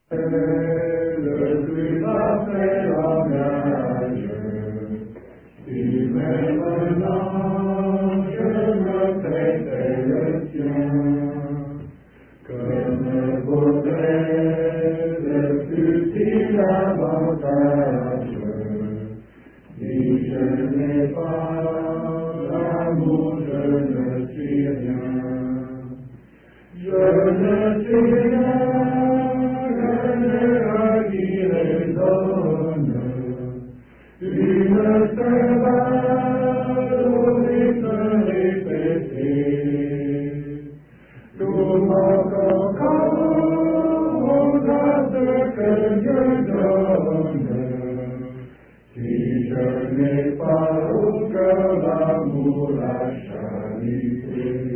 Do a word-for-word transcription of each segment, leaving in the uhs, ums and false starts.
Le plus parfait langage, si maintenant je me prêtais le sien, que me vaudrait le futile avantage, si je n'ai pas l'amour, je ne suis rien. Je ne suis rien, je n'ai rien qui résonne, une seule balle au rythme répété. Tout mon corps aux actes que Dieu donne, si je n'ai pas au cœur l'amour, la charité.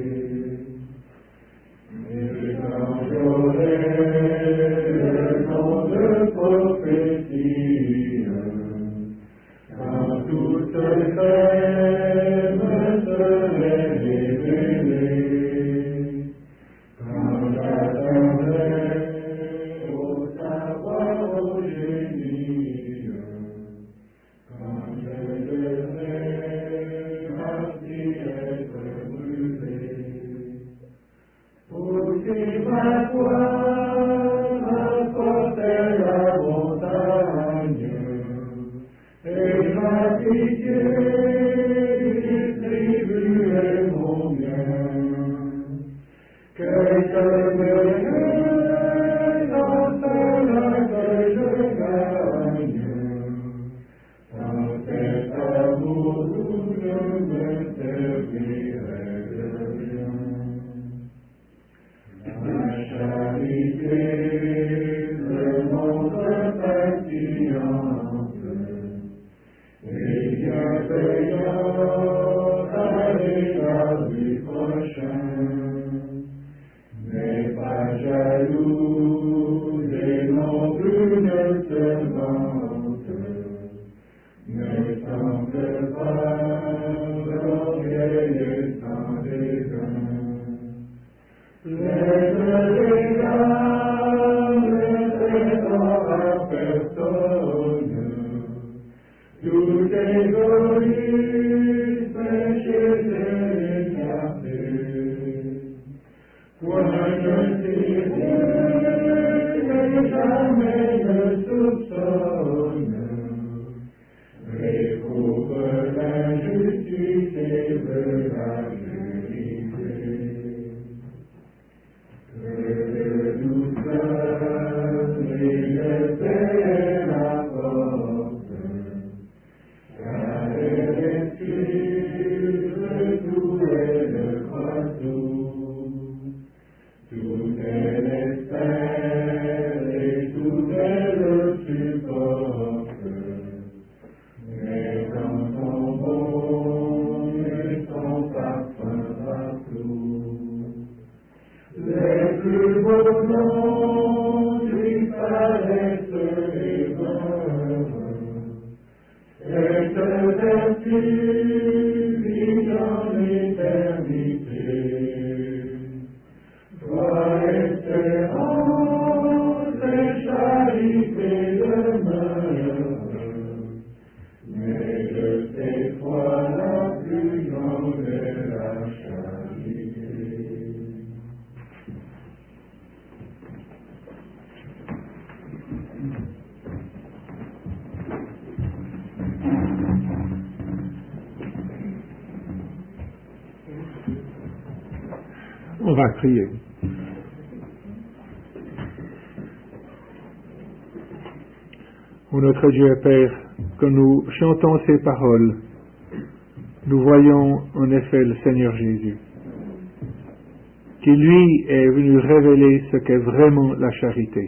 Et quand j'aurai le nom de prophétie, quand toutes ces me seraient révélées, quand j'atteindrai au savoir, au génie, quand je devrais ainsi être brûlé. Aussi ma foi m'apportait la montagne, et ma pitié distribuait mon bien. Quelque mieux dans cela que je gagne, dans cet amour où je me servirai de rien. La charité me montre patience, et bienveillante à l'égard du prochain, n'est pas jalouse et non plus ne se vante, ne semble pas orgueilleuse sans dédain. Laisse les âmes traitant à personne, tout égoïsme chez eux écarté. Point ne tire et jamais ne soupçonne, récouvre l'injustice et veut la vérité. Que douceur et paix m'apporte, car elle excuse tout et le croit tout. Tout elle espère et tout elle supporte, mais dans son bon et son parfum partout. Les plus beaux noms lui paraissent les meurent, cette vertu vit en l'éternité. Toi, espérance et charité demeure, mais de tes fois la plus grande est la charité. On va prier. Ô notre Dieu et Père, quand nous chantons ces paroles, nous voyons en effet le Seigneur Jésus, qui lui est venu révéler ce qu'est vraiment la charité,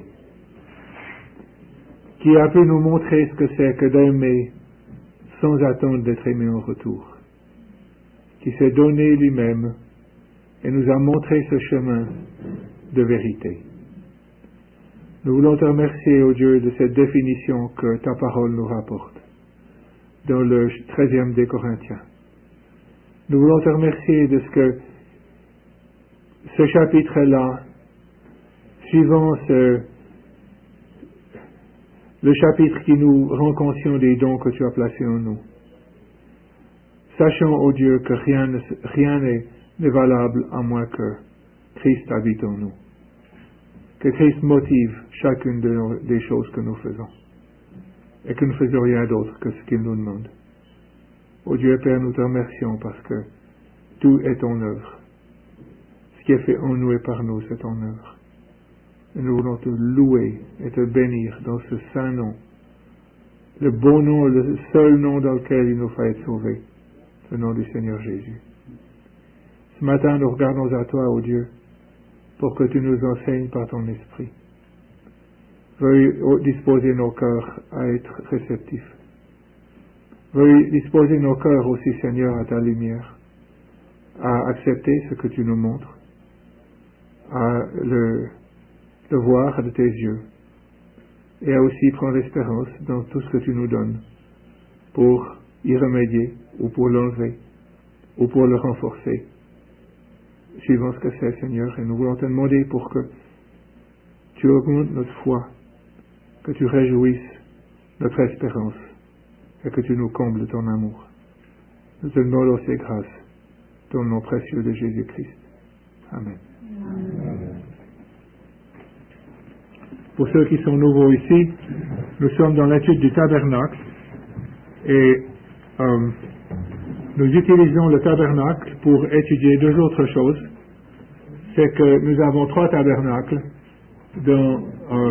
qui a pu nous montrer ce que c'est que d'aimer sans attendre d'être aimé en retour, qui s'est donné lui-même et nous a montré ce chemin de vérité. Nous voulons te remercier, ô Dieu, de cette définition que ta parole nous rapporte dans le treizième des Corinthiens. Nous voulons te remercier de ce que ce chapitre-là, suivant ce, le chapitre qui nous rend conscients des dons que tu as placés en nous. Sachons, ô Dieu, que rien, ne, rien n'est, n'est valable à moins que Christ habite en nous. Que Christ motive chacune de nos, des choses que nous faisons. Et que nous ne faisons rien d'autre que ce qu'il nous demande. Ô Dieu Père, nous te remercions parce que tout est ton œuvre. Ce qui est fait en nous et par nous, c'est ton œuvre. Et nous voulons te louer et te bénir dans ce saint nom. Le bon nom, le seul nom dans lequel il nous faut être sauvés. Le nom du Seigneur Jésus. Ce matin, nous regardons à toi, ô Dieu, pour que tu nous enseignes par ton esprit. Veuille disposer nos cœurs à être réceptifs. Veuille disposer nos cœurs aussi, Seigneur, à ta lumière, à accepter ce que tu nous montres, à le, le voir de tes yeux, et à aussi prendre espérance dans tout ce que tu nous donnes, pour y remédier, ou pour l'enlever, ou pour le renforcer, suivant ce que c'est, Seigneur, et nous voulons te demander pour que tu augmentes notre foi, que tu réjouisses notre espérance, et que tu nous combles de ton amour. Nous te demandons ces grâces, dans le nom précieux de Jésus-Christ. Amen. Amen. Pour ceux qui sont nouveaux ici, nous sommes dans l'étude du tabernacle, et euh, nous utilisons le tabernacle pour étudier deux autres choses. C'est que nous avons trois tabernacles dans, euh,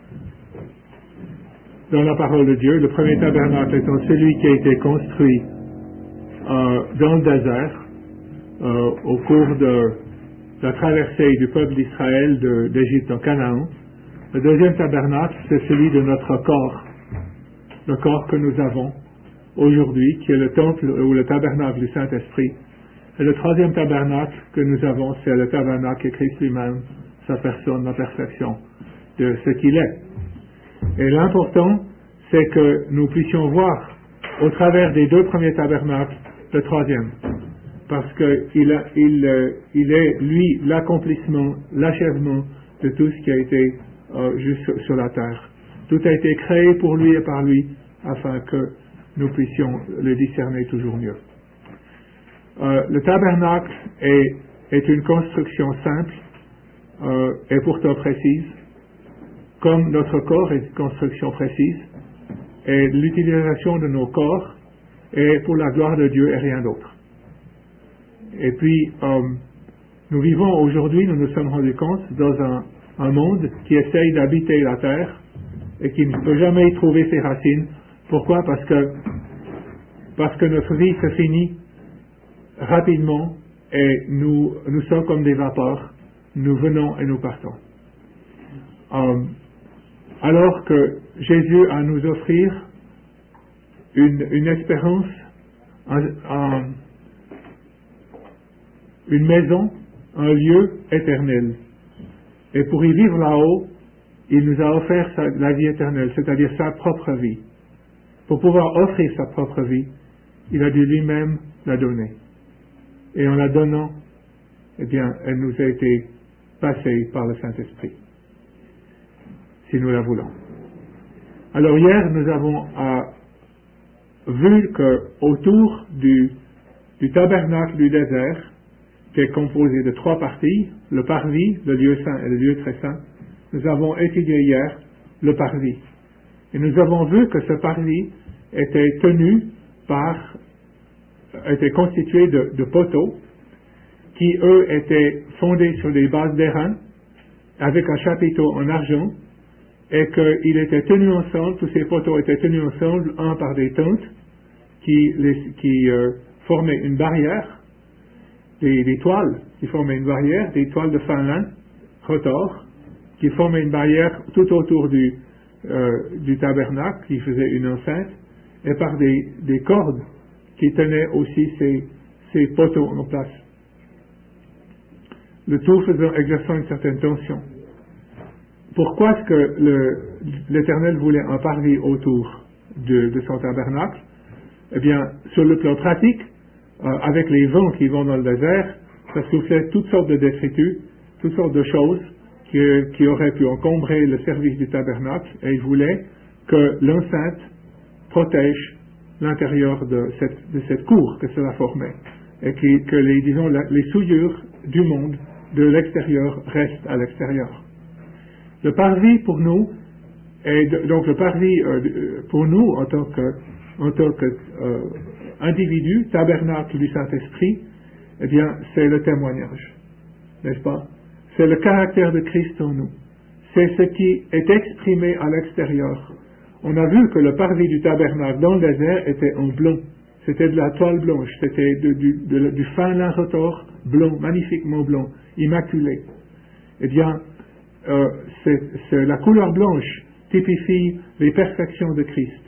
dans la parole de Dieu. Le premier tabernacle étant celui qui a été construit euh, dans le désert euh, au cours de la traversée du peuple d'Israël de, d'Égypte en Canaan. Le deuxième tabernacle, c'est celui de notre corps, le corps que nous avons aujourd'hui, qui est le temple ou le tabernacle du Saint-Esprit. Et le troisième tabernacle que nous avons, c'est le tabernacle de Christ lui-même, sa personne, la perfection de ce qu'il est. Et l'important, c'est que nous puissions voir au travers des deux premiers tabernacles le troisième. Parce qu'il a, il, il est, lui, l'accomplissement, l'achèvement de tout ce qui a été euh, juste sur la terre. Tout a été créé pour lui et par lui, afin que nous puissions le discerner toujours mieux. Euh, le tabernacle est, est une construction simple euh, et pourtant précise, comme notre corps est une construction précise, et l'utilisation de nos corps est pour la gloire de Dieu et rien d'autre. Et puis, euh, nous vivons aujourd'hui, nous nous sommes rendus compte, dans un, un monde qui essaye d'habiter la terre et qui ne peut jamais y trouver ses racines. Pourquoi? Parce que, parce que notre vie se finit rapidement et nous, nous sommes comme des vapeurs. Nous venons et nous partons. Euh, alors que Jésus a à nous offrir une, une espérance, un, un, une maison, un lieu éternel. Et pour y vivre là-haut, il nous a offert sa, la vie éternelle, c'est-à-dire sa propre vie. Pour pouvoir offrir sa propre vie, il a dû lui-même la donner. Et en la donnant, eh bien, elle nous a été passée par le Saint-Esprit, si nous la voulons. Alors hier, nous avons euh, vu que autour du, du tabernacle du désert, qui est composé de trois parties, le parvis, le lieu saint et le lieu très saint, nous avons étudié hier le parvis. Et nous avons vu que ce parvis était tenu par, était constitué de, de poteaux qui, eux, étaient fondés sur des bases d'airain avec un chapiteau en argent et qu'ils étaient tenus ensemble, tous ces poteaux étaient tenus ensemble, un par des tentes qui, les, qui euh, formaient une barrière, des, des toiles qui formaient une barrière, des toiles de fin lin, retors, qui formaient une barrière tout autour du, euh, du tabernacle, qui faisait une enceinte, et par des, des cordes qui tenaient aussi ces, ces poteaux en place. Le tout faisant, exerçant une certaine tension. Pourquoi est-ce que le, l'Éternel voulait un parvis autour de, de son tabernacle? Eh bien, sur le plan pratique, euh, avec les vents qui vont dans le désert, ça soufflait toutes sortes de détritus, toutes sortes de choses qui, qui auraient pu encombrer le service du tabernacle, et il voulait que l'enceinte protège l'intérieur de cette, de cette cour que cela formait, et qui, que les, disons, la, les souillures du monde de l'extérieur restent à l'extérieur. Le parvis pour nous, est de, donc le parvis euh, pour nous en tant que, en tant que euh, individu, tabernacle du Saint-Esprit, eh bien, c'est le témoignage, n'est-ce pas? C'est le caractère de Christ en nous. C'est ce qui est exprimé à l'extérieur. On a vu que le parvis du tabernacle dans le désert était en blond. C'était de la toile blanche, c'était de, du, de, du fin lin retors blond, magnifiquement blond, immaculé. Eh bien, euh, c'est, c'est la couleur blanche typifie les perfections de Christ.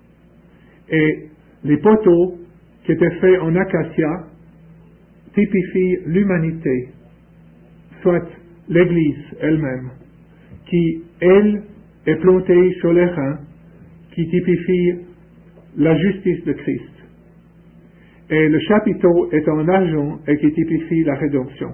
Et les poteaux qui étaient faits en acacia typifient l'humanité, soit l'Église elle-même, qui, elle, est plantée sur les reins, qui typifie la justice de Christ. Et le chapiteau est en argent et qui typifie la rédemption.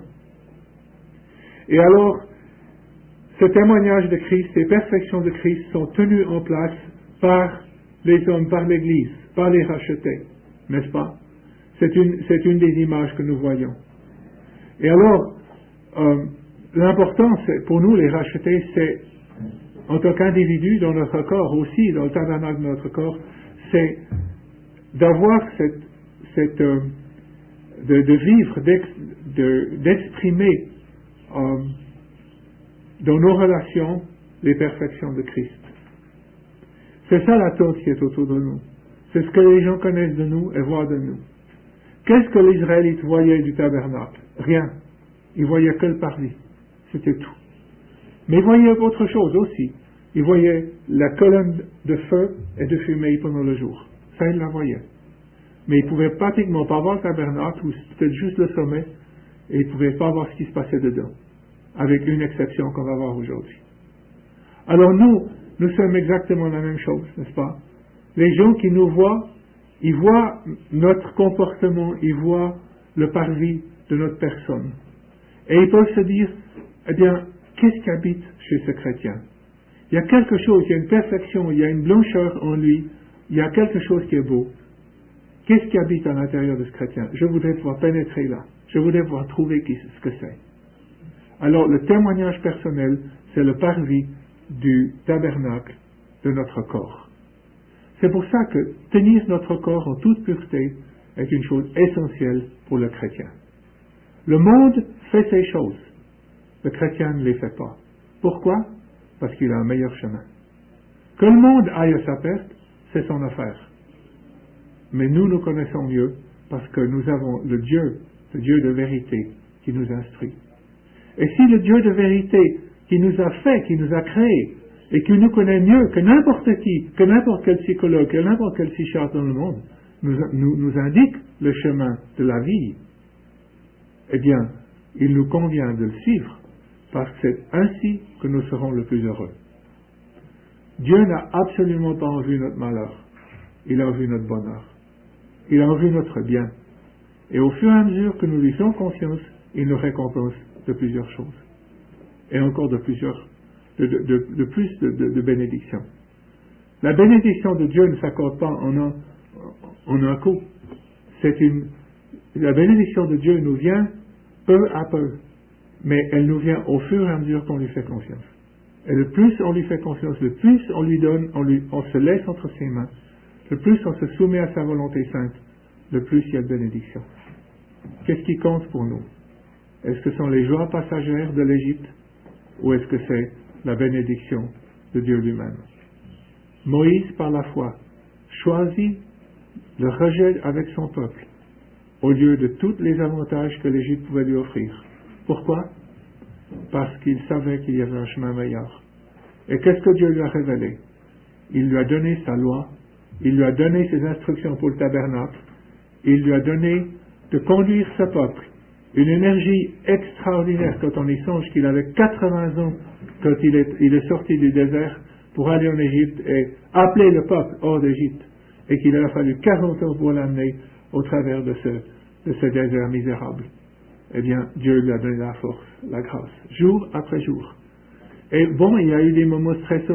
Et alors, ce témoignage de Christ, ces perfections de Christ sont tenues en place par les hommes, par l'Église, par les rachetés, n'est-ce pas? C'est une, c'est une des images que nous voyons. Et alors, euh, l'important pour nous, les rachetés, c'est, en tant qu'individus dans notre corps aussi, dans le tabernacle de notre corps, c'est d'avoir cette, cette euh, de, de vivre, d'ex, de, d'exprimer euh, dans nos relations les perfections de Christ. C'est ça l'attente qui est autour de nous. C'est ce que les gens connaissent de nous et voient de nous. Qu'est-ce que les Israélites voyaient du tabernacle? Rien. Ils voyaient que le parvis. C'était tout. Mais ils voyaient autre chose aussi. Ils voyaient la colonne de feu et de fumée pendant le jour. Ça, ils la voyaient. Mais ils ne pouvaient pratiquement pas voir le tabernacle, ou peut-être juste le sommet, et ils ne pouvaient pas voir ce qui se passait dedans. Avec une exception qu'on va voir aujourd'hui. Alors nous, nous sommes exactement la même chose, n'est-ce pas? Les gens qui nous voient, ils voient notre comportement, ils voient le parvis de notre personne. Et ils peuvent se dire, eh bien, qu'est-ce qui habite chez ce chrétien? Il y a quelque chose, il y a une perfection, il y a une blancheur en lui, il y a quelque chose qui est beau. Qu'est-ce qui habite à l'intérieur de ce chrétien? Je voudrais pouvoir pénétrer là. Je voudrais pouvoir trouver qui, ce que c'est. Alors, le témoignage personnel, c'est le parvis du tabernacle de notre corps. C'est pour ça que tenir notre corps en toute pureté est une chose essentielle pour le chrétien. Le monde fait ces choses. Le chrétien ne les fait pas. Pourquoi? Parce qu'il a un meilleur chemin. Que le monde aille à sa perte, c'est son affaire. Mais nous, nous connaissons mieux parce que nous avons le Dieu, le Dieu de vérité qui nous instruit. Et si le Dieu de vérité qui nous a fait, qui nous a créés, et qui nous connaît mieux que n'importe qui, que n'importe quel psychologue, que n'importe quel psychiatre dans le monde, nous, nous, nous indique le chemin de la vie, eh bien, il nous convient de le suivre, parce que c'est ainsi que nous serons le plus heureux. Dieu n'a absolument pas envie notre malheur, il a envie notre bonheur, il a envie notre bien, et au fur et à mesure que nous lui faisons confiance, il nous récompense de plusieurs choses, et encore de plusieurs De, de, de, de plus de, de, de bénédictions. La bénédiction de Dieu ne s'accorde pas en un, en un coup. C'est une, la bénédiction de Dieu nous vient peu à peu, mais elle nous vient au fur et à mesure qu'on lui fait confiance. Et le plus on lui fait confiance, le plus on lui donne, on, lui, on se laisse entre ses mains, le plus on se soumet à sa volonté sainte, le plus il y a de bénédiction. Qu'est-ce qui compte pour nous? Est-ce que ce sont les joies passagères de l'Égypte, ou est-ce que c'est la bénédiction de Dieu lui-même? Moïse, par la foi, choisit le rejet avec son peuple, au lieu de tous les avantages que l'Égypte pouvait lui offrir. Pourquoi? Parce qu'il savait qu'il y avait un chemin meilleur. Et qu'est-ce que Dieu lui a révélé? Il lui a donné sa loi, il lui a donné ses instructions pour le tabernacle, il lui a donné de conduire ce peuple. Une énergie extraordinaire quand on y songe qu'il avait quatre-vingts ans quand il est, il est sorti du désert pour aller en Égypte et appeler le peuple hors d'Égypte, et qu'il a fallu quarante ans pour l'amener au travers de ce, de ce désert misérable. Eh bien, Dieu lui a donné la force, la grâce, jour après jour. Et bon, il y a eu des moments stressants,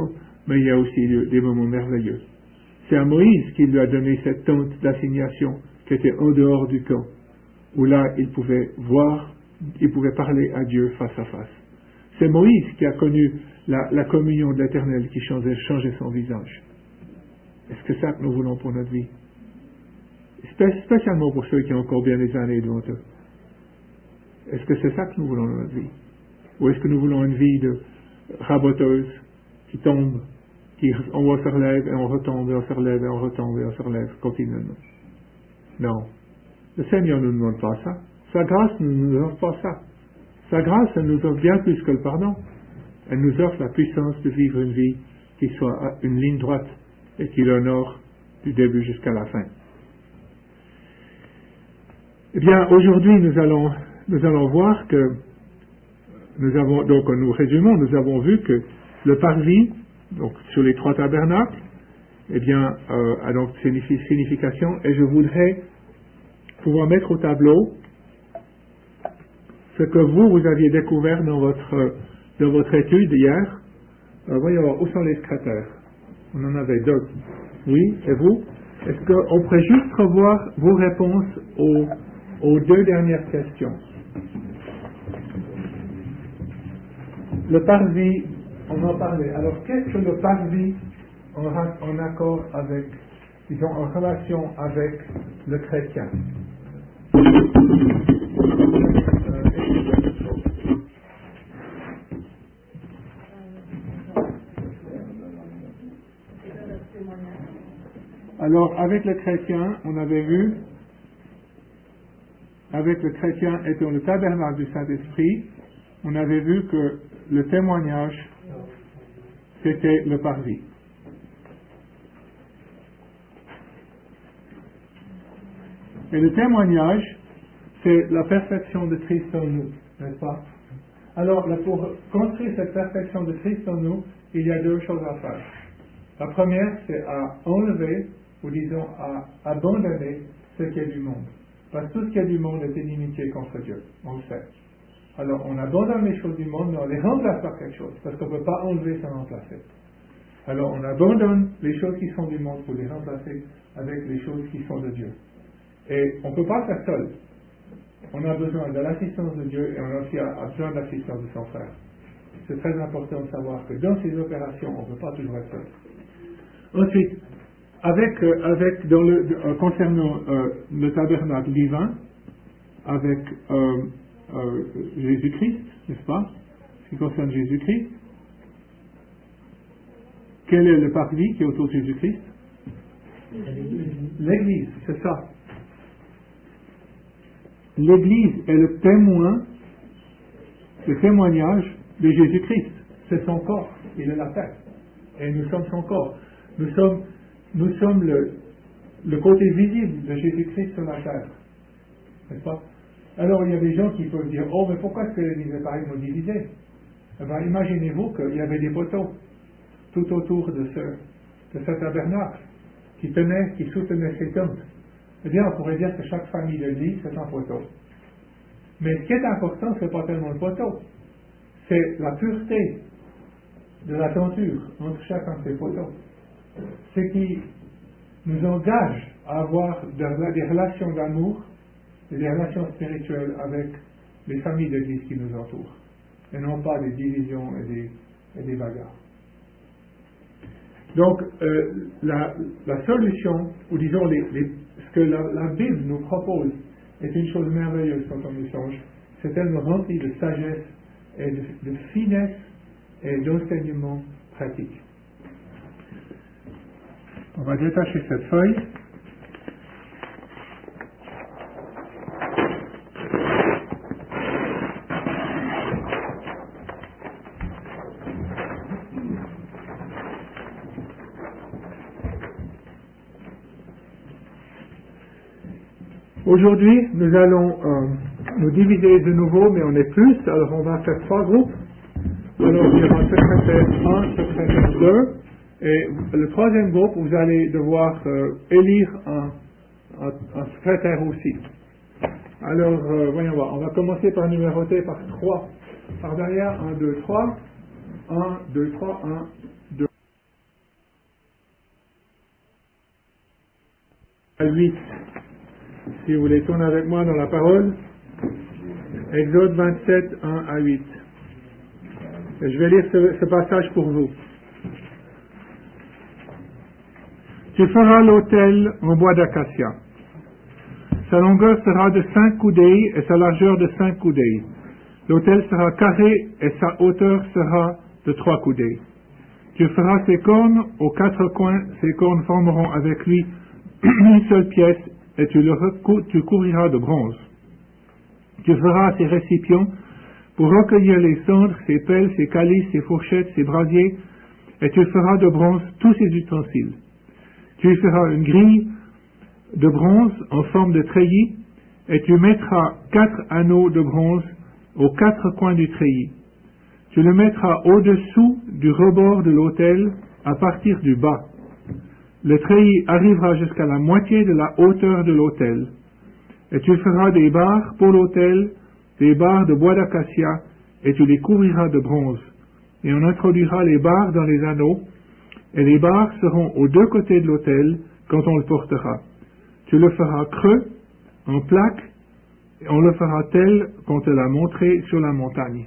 mais il y a aussi des moments merveilleux. C'est à Moïse qu'il lui a donné cette tente d'assignation qui était en dehors du camp, où là il pouvait voir, il pouvait parler à Dieu face à face. C'est Moïse qui a connu la, la communion de l'Éternel qui changeait, changeait son visage. Est-ce que c'est ça que nous voulons pour notre vie? Spé- spécialement pour ceux qui ont encore bien des années devant eux. Est-ce que c'est ça que nous voulons dans notre vie? Ou est-ce que nous voulons une vie de raboteuse qui tombe, qui on se relève et on retombe et on se relève et on retombe et on se relève continuellement? Non. Le Seigneur ne nous demande pas ça. Sa grâce ne nous offre pas ça. Sa grâce, elle nous offre bien plus que le pardon. Elle nous offre la puissance de vivre une vie qui soit une ligne droite et qui l'honore du début jusqu'à la fin. Eh bien, aujourd'hui, nous allons, nous allons voir que nous avons, donc, nous résumons, nous avons vu que le parvis, donc, sur les trois tabernacles, eh bien, euh, a donc signification, et je voudrais pouvoir mettre au tableau ce que vous, vous aviez découvert dans votre, dans votre étude hier. Euh, voyons voir, où sont les secrétaires? On en avait deux. Oui, et vous? Est-ce qu'on pourrait juste revoir vos réponses aux, aux deux dernières questions? Le parvis, on en parlait. Alors, qu'est-ce que le parvis en, en accord avec, disons, en relation avec le chrétien? Alors, avec le chrétien, on avait vu, avec le chrétien étant le tabernacle du Saint-Esprit, on avait vu que le témoignage, c'était le parvis. Et le témoignage, c'est la perfection de Christ en nous, n'est-ce pas? Alors, là, pour construire cette perfection de Christ en nous, il y a deux choses à faire. La première, c'est à enlever, ou disons à abandonner ce qui est du monde. Parce que tout ce qui est du monde est inimitié contre Dieu, on le sait. Alors, on abandonne les choses du monde, mais on les remplace par quelque chose, parce qu'on ne peut pas enlever sans remplacer. Alors, on abandonne les choses qui sont du monde pour les remplacer avec les choses qui sont de Dieu. Et on ne peut pas faire seul. On a besoin de l'assistance de Dieu et on a aussi besoin de l'assistance de son frère. C'est très important de savoir que dans ces opérations, on ne peut pas toujours être seul. Ensuite, avec, euh, avec dans le, euh, concernant euh, le tabernacle divin, avec euh, euh, Jésus-Christ, n'est-ce pas? Ce qui concerne Jésus-Christ, quel est le parvis qui est autour de Jésus-Christ? L'Église, c'est ça. L'Église est le témoin, le témoignage de Jésus-Christ. C'est son corps, il est la tête. Et nous sommes son corps. Nous sommes, nous sommes le, le côté visible de Jésus-Christ sur la terre. N'est-ce pas? Alors il y a des gens qui peuvent dire, oh mais pourquoi est-ce que l'Église est pareillement divisée? Eh bien, imaginez-vous qu'il y avait des poteaux tout autour de ce, de ce tabernacle qui tenaient, qui soutenaient ces tentes. Eh bien, on pourrait dire que chaque famille de l'Église, c'est un poteau. Mais ce qui est important, ce n'est pas tellement le poteau, c'est la pureté de la tenture entre chacun de ces poteaux. Ce qui nous engage à avoir des relations d'amour et des relations spirituelles avec les familles de l'Église qui nous entourent, et non pas des divisions et des, et des bagarres. Donc, euh, la, la solution, ou disons les, les ce que la, la Bible nous propose est une chose merveilleuse quand on y songe. C'est tellement rempli de sagesse et de, de finesse et d'enseignement pratique. On va détacher cette feuille. Aujourd'hui, nous allons euh, nous diviser de nouveau, mais on est plus, alors on va faire trois groupes. Alors, il y aura secrétaire un, secrétaire deux, et le troisième groupe, vous allez devoir euh, élire un, un, un secrétaire aussi. Alors, euh, voyons voir, on va commencer par numéroter par trois. Par derrière, un, deux, trois, un, deux, trois, un, deux. à huit. Si vous voulez tourner avec moi dans la parole, Exode vingt-sept, un à huit. Et je vais lire ce, ce passage pour vous. Tu feras l'autel en bois d'acacia. Sa longueur sera de cinq coudées et sa largeur de cinq coudées. L'autel sera carré et sa hauteur sera de trois coudées. Tu feras ses cornes aux quatre coins, ces cornes formeront avec lui une seule pièce et tu le recou- tu couvriras de bronze. Tu feras ses récipients pour recueillir les cendres, ses pelles, ses calices, ses fourchettes, ses brasiers, et tu feras de bronze tous ses ustensiles. Tu y feras une grille de bronze en forme de treillis, et tu mettras quatre anneaux de bronze aux quatre coins du treillis. Tu le mettras au-dessous du rebord de l'autel à partir du bas. Le treillis arrivera jusqu'à la moitié de la hauteur de l'autel. Et tu feras des barres pour l'autel, des barres de bois d'acacia, et tu les couvriras de bronze. Et on introduira les barres dans les anneaux, et les barres seront aux deux côtés de l'autel quand on le portera. Tu le feras creux, en plaque, et on le fera tel qu'on te l'a montré sur la montagne.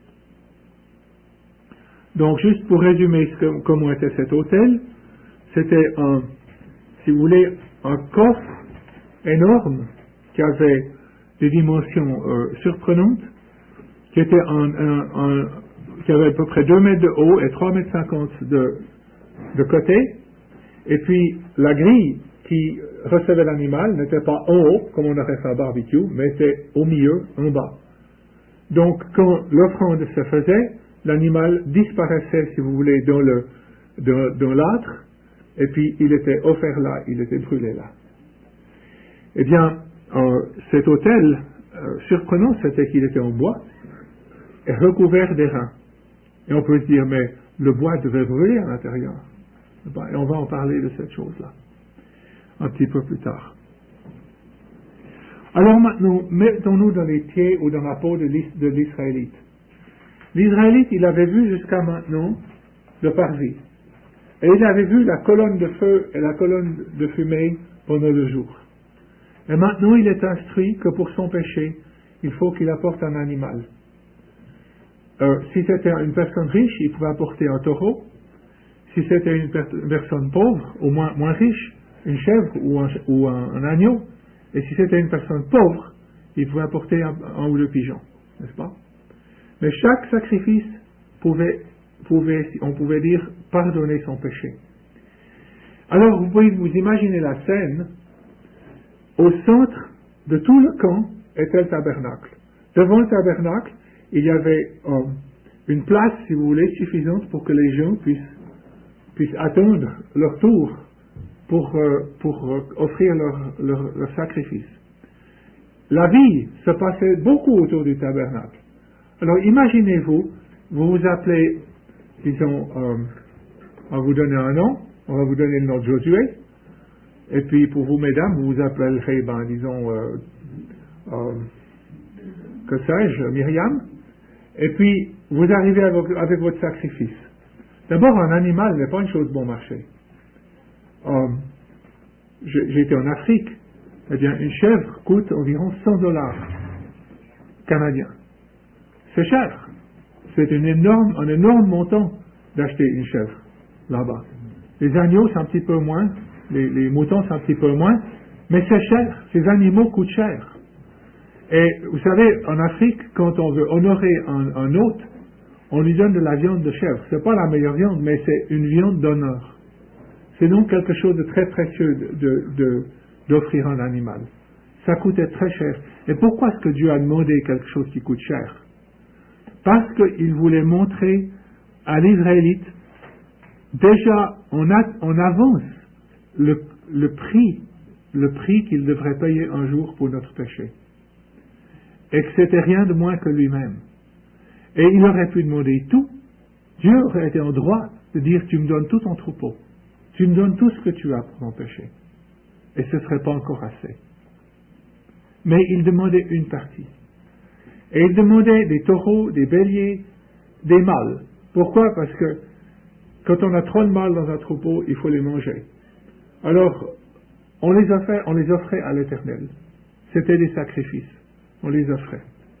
Donc, juste pour résumer ce que, comment était cet autel, c'était un, si vous voulez, un coffre énorme qui avait des dimensions euh, surprenantes, qui était un, un, un, qui avait à peu près deux mètres de haut et trois mètres cinquante de, de côté, et puis la grille qui recevait l'animal n'était pas en haut, comme on aurait fait un barbecue, mais était au milieu, en bas. Donc, quand l'offrande se faisait, l'animal disparaissait, si vous voulez, dans le dans, dans l'âtre, et puis il était offert là, il était brûlé là. Eh bien, euh, cet autel, euh, surprenant, c'était qu'il était en bois et recouvert d'airain. Et on peut se dire, mais le bois devait brûler à l'intérieur. Et on va en parler de cette chose-là un petit peu plus tard. Alors maintenant, mettons-nous dans les pieds ou dans la peau de l'Israélite. L'Israélite, il avait vu jusqu'à maintenant le parvis. Et il avait vu la colonne de feu et la colonne de fumée pendant le jour. Et maintenant, il est instruit que pour son péché, il faut qu'il apporte un animal. Euh, si c'était une personne riche, il pouvait apporter un taureau. Si c'était une, per- une personne pauvre, ou moins, moins riche, une chèvre ou un, ou un, un agneau. Et si c'était une personne pauvre, il pouvait apporter un, un ou deux pigeons, n'est-ce pas? Mais chaque sacrifice pouvait, pouvait, on pouvait dire, pardonner son péché. Alors, vous pouvez vous imaginer la scène. Au centre de tout le camp était le tabernacle. Devant le tabernacle, il y avait euh, une place, si vous voulez, suffisante pour que les gens puissent, puissent attendre leur tour pour, euh, pour euh, offrir leur, leur, leur sacrifice. La vie se passait beaucoup autour du tabernacle. Alors imaginez-vous, vous vous appelez, disons, euh, on va vous donner un nom, on va vous donner le nom de Josué, et puis pour vous, mesdames, vous vous appellerez, ben, disons, euh, euh, que sais-je, Myriam, et puis vous arrivez avec, avec votre sacrifice. D'abord, un animal n'est pas une chose bon marché. Euh, j'ai été en Afrique, eh bien, une chèvre coûte environ cent dollars canadiens. C'est cher. C'est une énorme, un énorme montant d'acheter une chèvre là-bas. Les agneaux, c'est un petit peu moins, les, les moutons, c'est un petit peu moins, mais c'est cher. Ces animaux coûtent cher. Et vous savez, en Afrique, quand on veut honorer un, un hôte, on lui donne de la viande de chèvre. C'est pas la meilleure viande, mais c'est une viande d'honneur. C'est donc quelque chose de très précieux de, de, de, d'offrir un animal. Ça coûtait très cher. Et pourquoi est-ce que Dieu a demandé quelque chose qui coûte cher? Parce qu'il voulait montrer à l'Israélite déjà en, a, en avance le, le prix, le prix qu'il devrait payer un jour pour notre péché. Et que c'était rien de moins que lui-même. Et il aurait pu demander tout. Dieu aurait été en droit de dire, tu me donnes tout ton troupeau. Tu me donnes tout ce que tu as pour mon péché. Et ce ne serait pas encore assez. Mais il demandait une partie. Et il demandait des taureaux, des béliers, des mâles. Pourquoi? Parce que quand on a trop de mâles dans un troupeau, il faut les manger. Alors, on les offrait, on les offrait à l'Éternel. C'était des sacrifices. On les offrait.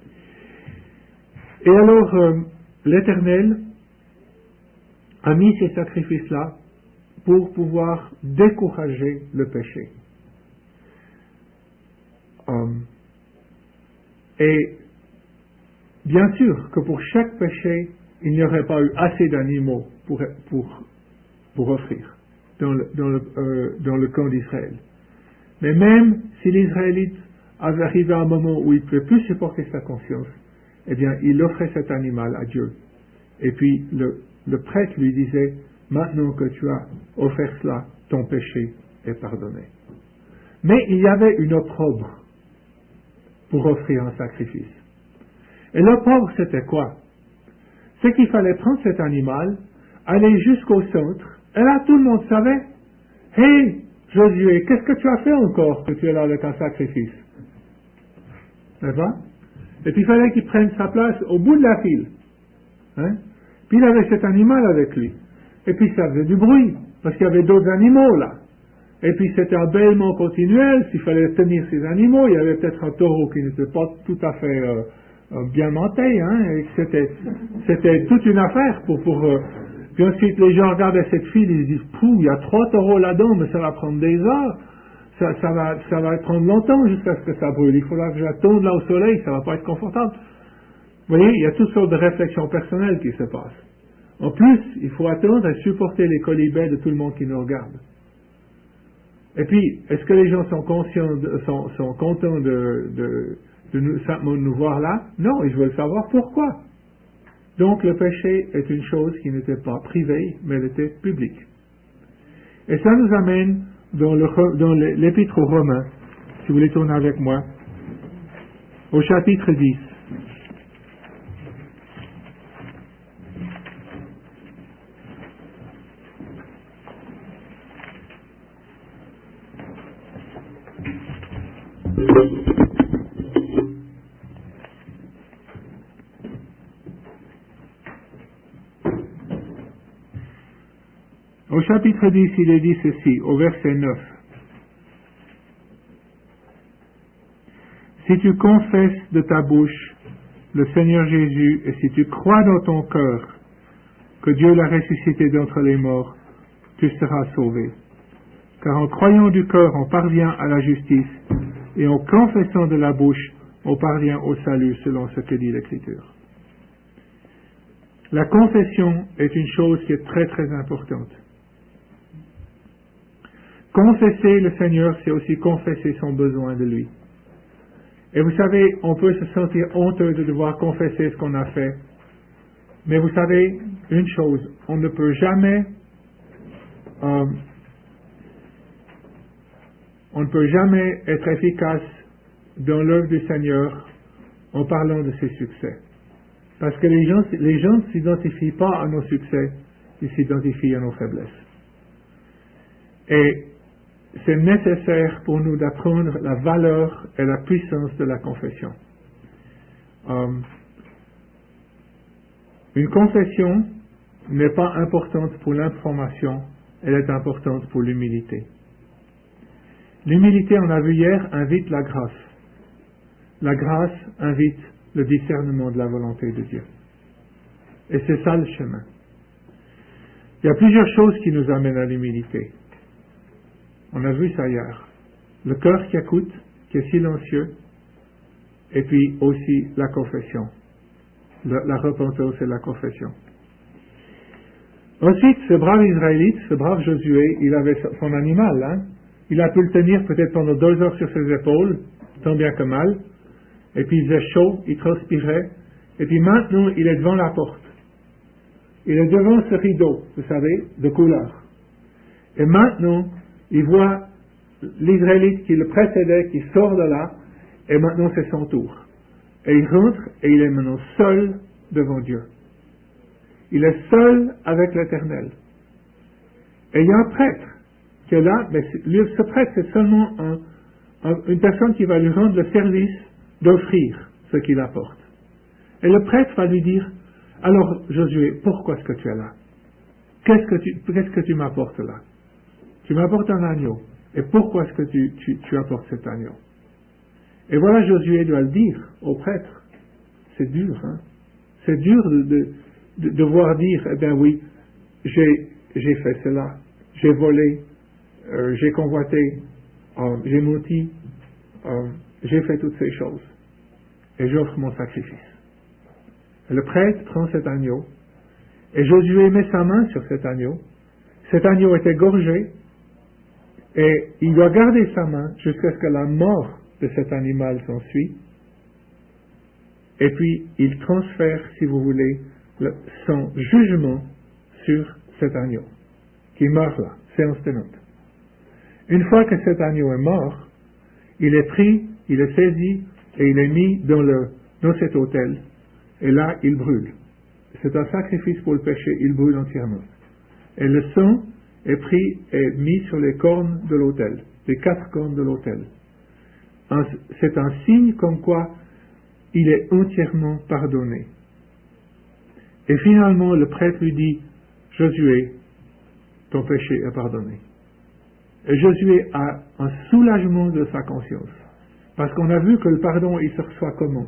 Et alors, euh, l'Éternel a mis ces sacrifices-là pour pouvoir décourager le péché. Euh, et bien sûr que pour chaque péché, il n'y aurait pas eu assez d'animaux pour, pour, pour offrir dans le, dans le, euh, dans le camp d'Israël. Mais même si l'Israélite avait arrivé à un moment où il ne pouvait plus supporter sa conscience, eh bien, il offrait cet animal à Dieu. Et puis, le, le prêtre lui disait, maintenant que tu as offert cela, ton péché est pardonné. Mais il y avait une opprobre pour offrir un sacrifice. Et l'opprobre, c'était quoi? C'est qu'il fallait prendre cet animal, aller jusqu'au centre, et là, tout le monde savait, « Hé, Josué, qu'est-ce que tu as fait encore que tu es là avec un sacrifice ?» N'est-ce pas? Et puis il fallait qu'il prenne sa place au bout de la file. Hein? Puis il avait cet animal avec lui. Et puis ça faisait du bruit, parce qu'il y avait d'autres animaux là. Et puis c'était un bêlement continuel, s'il fallait tenir ces animaux, il y avait peut-être un taureau qui n'était pas tout à fait euh, euh, bien monté, hein, et c'était, c'était toute une affaire pour... pour euh, puis ensuite les gens regardaient cette file, ils se disent, pouh, il y a trois taureaux là-dedans, mais ça va prendre des heures. Ça, ça, va, ça va prendre longtemps jusqu'à ce que ça brûle. Il faudra que j'attende là au soleil, ça va pas être confortable. Vous voyez, il y a toutes sortes de réflexions personnelles qui se passent. En plus, il faut attendre et supporter les colibets de tout le monde qui nous regarde. Et puis, est-ce que les gens sont conscients, de, sont, sont contents de, de, de nous, simplement de nous voir là? Non, ils veulent savoir pourquoi. Donc, le péché est une chose qui n'était pas privée, mais elle était publique. Et ça nous amène dans, le, dans l'épître aux Romains, si vous voulez tourner avec moi, au chapitre dix. Au chapitre dix, il est dit ceci, au verset neuf. Si tu confesses de ta bouche le Seigneur Jésus, et si tu crois dans ton cœur que Dieu l'a ressuscité d'entre les morts, tu seras sauvé. Car en croyant du cœur, on parvient à la justice, et en confessant de la bouche, on parvient au salut, selon ce que dit l'Écriture. La confession est une chose qui est très très importante. Confesser le Seigneur, c'est aussi confesser son besoin de lui. Et vous savez, on peut se sentir honteux de devoir confesser ce qu'on a fait. Mais vous savez, une chose, on ne peut jamais, euh, on ne peut jamais être efficace dans l'œuvre du Seigneur en parlant de ses succès. Parce que les gens, les gens ne s'identifient pas à nos succès, ils s'identifient à nos faiblesses. Et c'est nécessaire pour nous d'apprendre la valeur et la puissance de la confession. Euh, une confession n'est pas importante pour l'information, elle est importante pour l'humilité. L'humilité, on a vu hier, invite la grâce. La grâce invite le discernement de la volonté de Dieu. Et c'est ça le chemin. Il y a plusieurs choses qui nous amènent à l'humilité. On a vu ça hier. Le cœur qui écoute, qui est silencieux, et puis aussi la confession. Le, la repentance et la confession. Ensuite, ce brave Israélite, ce brave Josué, il avait son animal, hein. Il a pu le tenir peut-être pendant deux heures sur ses épaules, tant bien que mal, et puis il faisait chaud, il transpirait, et puis maintenant il est devant la porte. Il est devant ce rideau, vous savez, de couleur. Et maintenant, il voit l'Israélite qui le précédait, qui sort de là, et maintenant c'est son tour. Et il rentre, et il est maintenant seul devant Dieu. Il est seul avec l'Éternel. Et il y a un prêtre qui est là, mais ce prêtre c'est seulement un, un, une personne qui va lui rendre le service d'offrir ce qu'il apporte. Et le prêtre va lui dire, alors Josué, pourquoi est-ce que tu es là? Qu'est-ce que tu, qu'est-ce que tu m'apportes là? Tu m'apportes un agneau. Et pourquoi est-ce que tu, tu, tu apportes cet agneau? Et voilà, Josué doit le dire au prêtre. C'est dur, hein? C'est dur de, de, de devoir dire, eh bien oui, j'ai, j'ai fait cela, j'ai volé, euh, j'ai convoité, euh, j'ai menti, euh, j'ai fait toutes ces choses. Et j'offre mon sacrifice. Et le prêtre prend cet agneau, et Josué met sa main sur cet agneau. Cet agneau est égorgé, et il doit garder sa main jusqu'à ce que la mort de cet animal s'ensuit. Et puis, il transfère, si vous voulez, le, son jugement sur cet agneau, qui meurt là, séance tenante. Une fois que cet agneau est mort, il est pris, il est saisi, et il est mis dans, le, dans cet autel. Et là, il brûle. C'est un sacrifice pour le péché, il brûle entièrement. Et le sang est pris et mis sur les cornes de l'autel, les quatre cornes de l'autel. C'est un signe comme quoi il est entièrement pardonné. Et finalement, le prêtre lui dit, Josué, ton péché est pardonné. Et Josué a un soulagement de sa conscience. Parce qu'on a vu que le pardon, il se reçoit comment?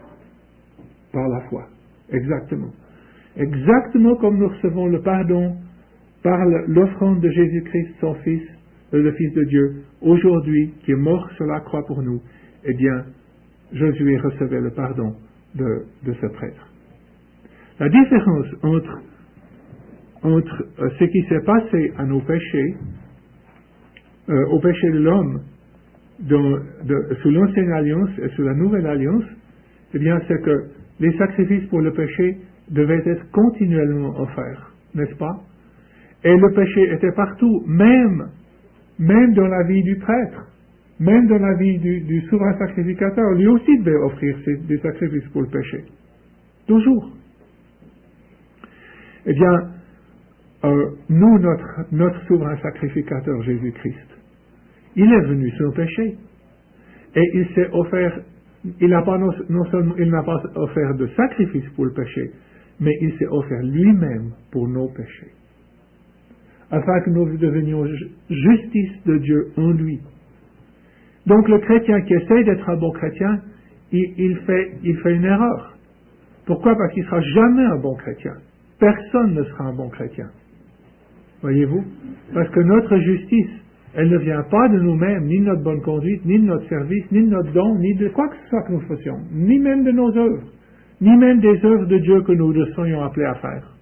Par la foi. Exactement. Exactement comme nous recevons le pardon par l'offrande de Jésus-Christ, son Fils, le Fils de Dieu, aujourd'hui, qui est mort sur la croix pour nous, eh bien, Josué recevait le pardon de, de ce prêtre. La différence entre, entre euh, ce qui s'est passé à nos péchés, euh, au péché de l'homme, dans, de, sous l'ancienne alliance et sous la nouvelle alliance, eh bien, c'est que les sacrifices pour le péché devaient être continuellement offerts, n'est-ce pas? Et le péché était partout, même, même dans la vie du prêtre. Même dans la vie du, du souverain sacrificateur, lui aussi devait offrir des sacrifices pour le péché. Toujours. Eh bien, euh, nous, notre, notre souverain sacrificateur, Jésus-Christ, il est venu sans péché. Et il s'est offert, il n'a pas, non, non seulement, il n'a pas offert de sacrifice pour le péché, mais il s'est offert lui-même pour nos péchés. Afin que nous devenions justice de Dieu en lui. Donc le chrétien qui essaie d'être un bon chrétien, il, il, fait, il fait une erreur. Pourquoi? Parce qu'il ne sera jamais un bon chrétien. Personne ne sera un bon chrétien. Voyez-vous? Parce que notre justice, elle ne vient pas de nous-mêmes, ni de notre bonne conduite, ni de notre service, ni de notre don, ni de quoi que ce soit que nous fassions, ni même de nos œuvres, ni même des œuvres de Dieu que nous serions appelés à faire.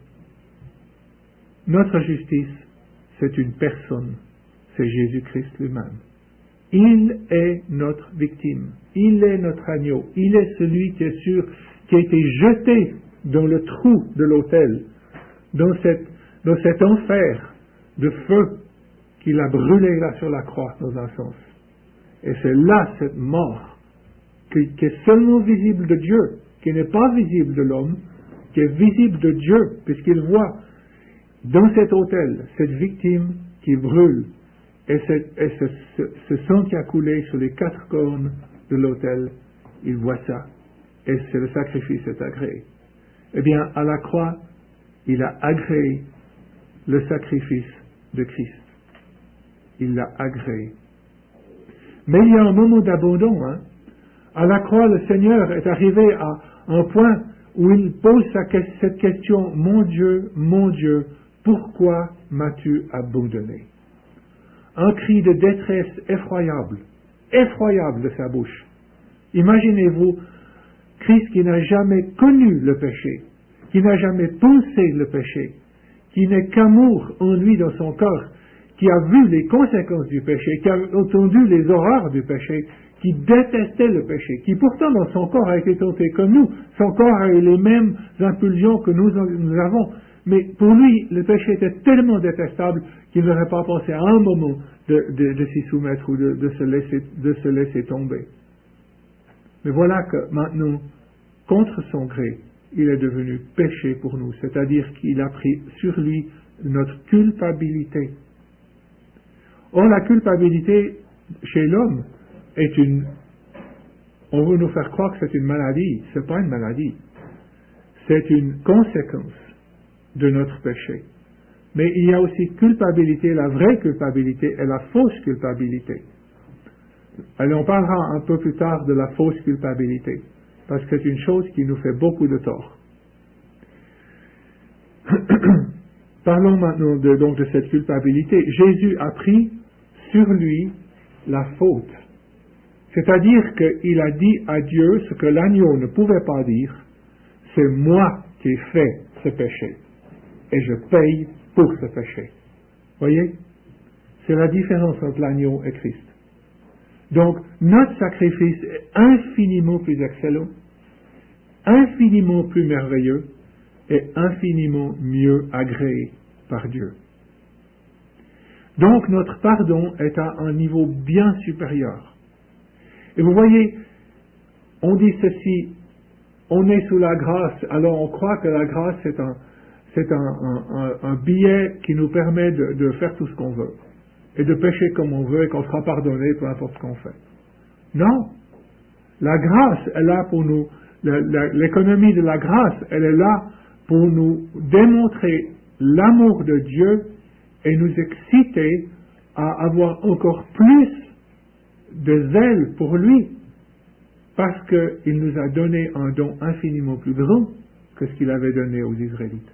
Notre justice, c'est une personne, c'est Jésus-Christ lui-même. Il est notre victime, il est notre agneau, il est celui qui est sûr, qui a été jeté dans le trou de l'autel, dans, cette, dans cet enfer de feu qu'il a brûlé là sur la croix, dans un sens. Et c'est là cette mort qui, qui est seulement visible de Dieu, qui n'est pas visible de l'homme, qui est visible de Dieu, puisqu'il voit dans cet autel cette victime qui brûle. Et, et ce, ce, ce sang qui a coulé sur les quatre cornes de l'autel, il voit ça. Et c'est le sacrifice est agréé. Eh bien, à la croix, il a agréé le sacrifice de Christ. Il l'a agréé. Mais il y a un moment d'abandon. Hein. À la croix, le Seigneur est arrivé à un point où il pose sa, cette question, « Mon Dieu, mon Dieu, pourquoi m'as-tu abandonné ?» Un cri de détresse effroyable, effroyable de sa bouche. Imaginez-vous, Christ qui n'a jamais connu le péché, qui n'a jamais pensé le péché, qui n'est qu'amour en lui dans son corps, qui a vu les conséquences du péché, qui a entendu les horreurs du péché, qui détestait le péché, qui pourtant dans son corps a été tenté comme nous, son corps a eu les mêmes impulsions que nous, nous avons, mais pour lui, le péché était tellement détestable qu'il n'aurait pas pensé à un moment de, de, de s'y soumettre ou de, de, se laisser, de se laisser tomber. Mais voilà que maintenant, contre son gré, il est devenu péché pour nous, c'est-à-dire qu'il a pris sur lui notre culpabilité. Or, la culpabilité chez l'homme est une... On veut nous faire croire que c'est une maladie. Ce n'est pas une maladie. C'est une conséquence de notre péché. Mais il y a aussi culpabilité, la vraie culpabilité et la fausse culpabilité. Alors on parlera un peu plus tard de la fausse culpabilité, parce que c'est une chose qui nous fait beaucoup de tort. Parlons maintenant de, donc de cette culpabilité. Jésus a pris sur lui la faute. C'est-à-dire qu'il a dit à Dieu ce que l'agneau ne pouvait pas dire, c'est moi qui ai fait ce péché, et je paye pour ce péché. Voyez? C'est la différence entre l'agneau et Christ. Donc, notre sacrifice est infiniment plus excellent, infiniment plus merveilleux, et infiniment mieux agréé par Dieu. Donc, notre pardon est à un niveau bien supérieur. Et vous voyez, on dit ceci, on est sous la grâce, alors on croit que la grâce c'est un, c'est un, un, un, un billet qui nous permet de, de faire tout ce qu'on veut, et de pécher comme on veut, et qu'on sera pardonné peu importe ce qu'on fait. Non, la grâce est là pour nous, la, la, l'économie de la grâce, elle est là pour nous démontrer l'amour de Dieu et nous exciter à avoir encore plus de zèle pour lui, parce qu'il nous a donné un don infiniment plus grand que ce qu'il avait donné aux Israélites.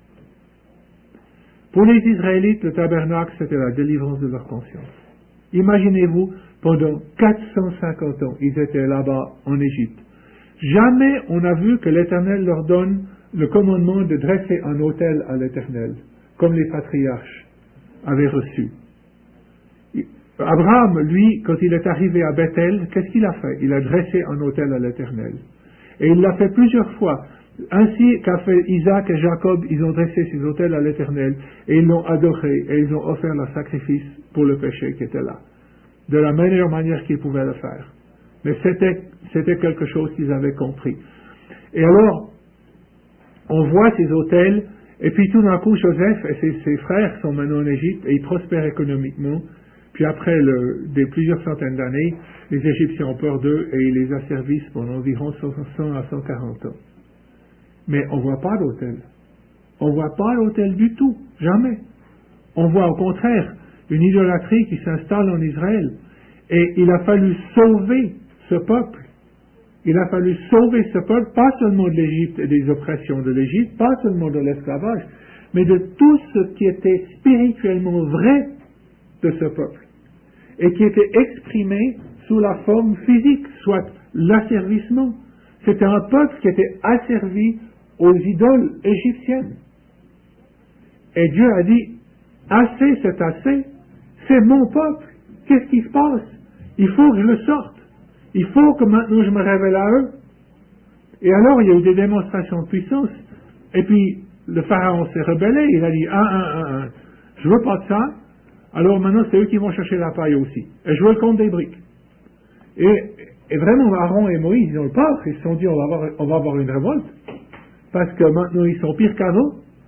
Pour les Israélites, le tabernacle, c'était la délivrance de leur conscience. Imaginez-vous, pendant quatre cent cinquante ans, ils étaient là-bas en Égypte. Jamais on n'a vu que l'Éternel leur donne le commandement de dresser un autel à l'Éternel, comme les patriarches avaient reçu. Abraham, lui, quand il est arrivé à Bethel, qu'est-ce qu'il a fait? Il a dressé un autel à l'Éternel. Et il l'a fait plusieurs fois. Ainsi qu'a fait Isaac et Jacob, ils ont dressé ces autels à l'Éternel, et ils l'ont adoré, et ils ont offert leur sacrifice pour le péché qui était là, de la meilleure manière qu'ils pouvaient le faire. Mais c'était, c'était quelque chose qu'ils avaient compris. Et alors, on voit ces autels, et puis tout d'un coup, Joseph et ses, ses frères sont maintenant en Égypte, et ils prospèrent économiquement. Puis après le, des plusieurs centaines d'années, les Égyptiens ont peur d'eux, et ils les asservissent pendant environ cent à cent quarante ans. Mais on ne voit pas l'autel. On ne voit pas l'autel du tout, jamais. On voit au contraire une idolâtrie qui s'installe en Israël. Et il a fallu sauver ce peuple. Il a fallu sauver ce peuple, pas seulement de l'Égypte et des oppressions de l'Égypte, pas seulement de l'esclavage, mais de tout ce qui était spirituellement vrai de ce peuple, et qui était exprimé sous la forme physique, soit l'asservissement. C'était un peuple qui était asservi aux idoles égyptiennes. Et Dieu a dit, assez, c'est assez, c'est mon peuple. Qu'est-ce qui se passe? Il faut que je le sorte. Il faut que maintenant je me révèle à eux. Et alors, il y a eu des démonstrations de puissance. Et puis, le pharaon s'est rebellé. Il a dit, ah, ah, ah, ah, je veux pas de ça. Alors maintenant, c'est eux qui vont chercher la paille aussi. Et je veux le compte des briques. Et, et vraiment, Aaron et Moïse, ils ont le peur. Ils se sont dit, on va avoir, on va avoir une révolte. Parce que maintenant, ils sont pires qu'avant.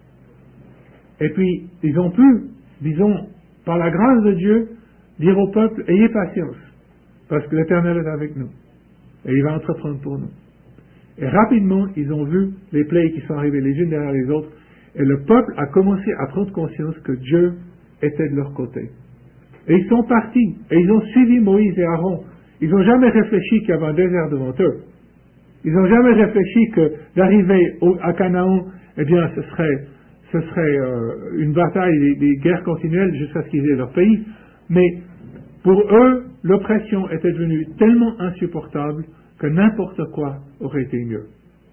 Et puis, ils ont pu, disons, par la grâce de Dieu, dire au peuple, ayez patience. Parce que l'Éternel est avec nous. Et il va entreprendre pour nous. Et rapidement, ils ont vu les plaies qui sont arrivées les unes derrière les autres. Et le peuple a commencé à prendre conscience que Dieu était de leur côté. Et ils sont partis. Et ils ont suivi Moïse et Aaron. Ils n'ont jamais réfléchi qu'il y avait un désert devant eux. Ils n'ont jamais réfléchi que d'arriver au, à Canaan, eh bien, ce serait, ce serait euh, une bataille, des, des guerres continuelles jusqu'à ce qu'ils aient leur pays. Mais pour eux, l'oppression était devenue tellement insupportable que n'importe quoi aurait été mieux.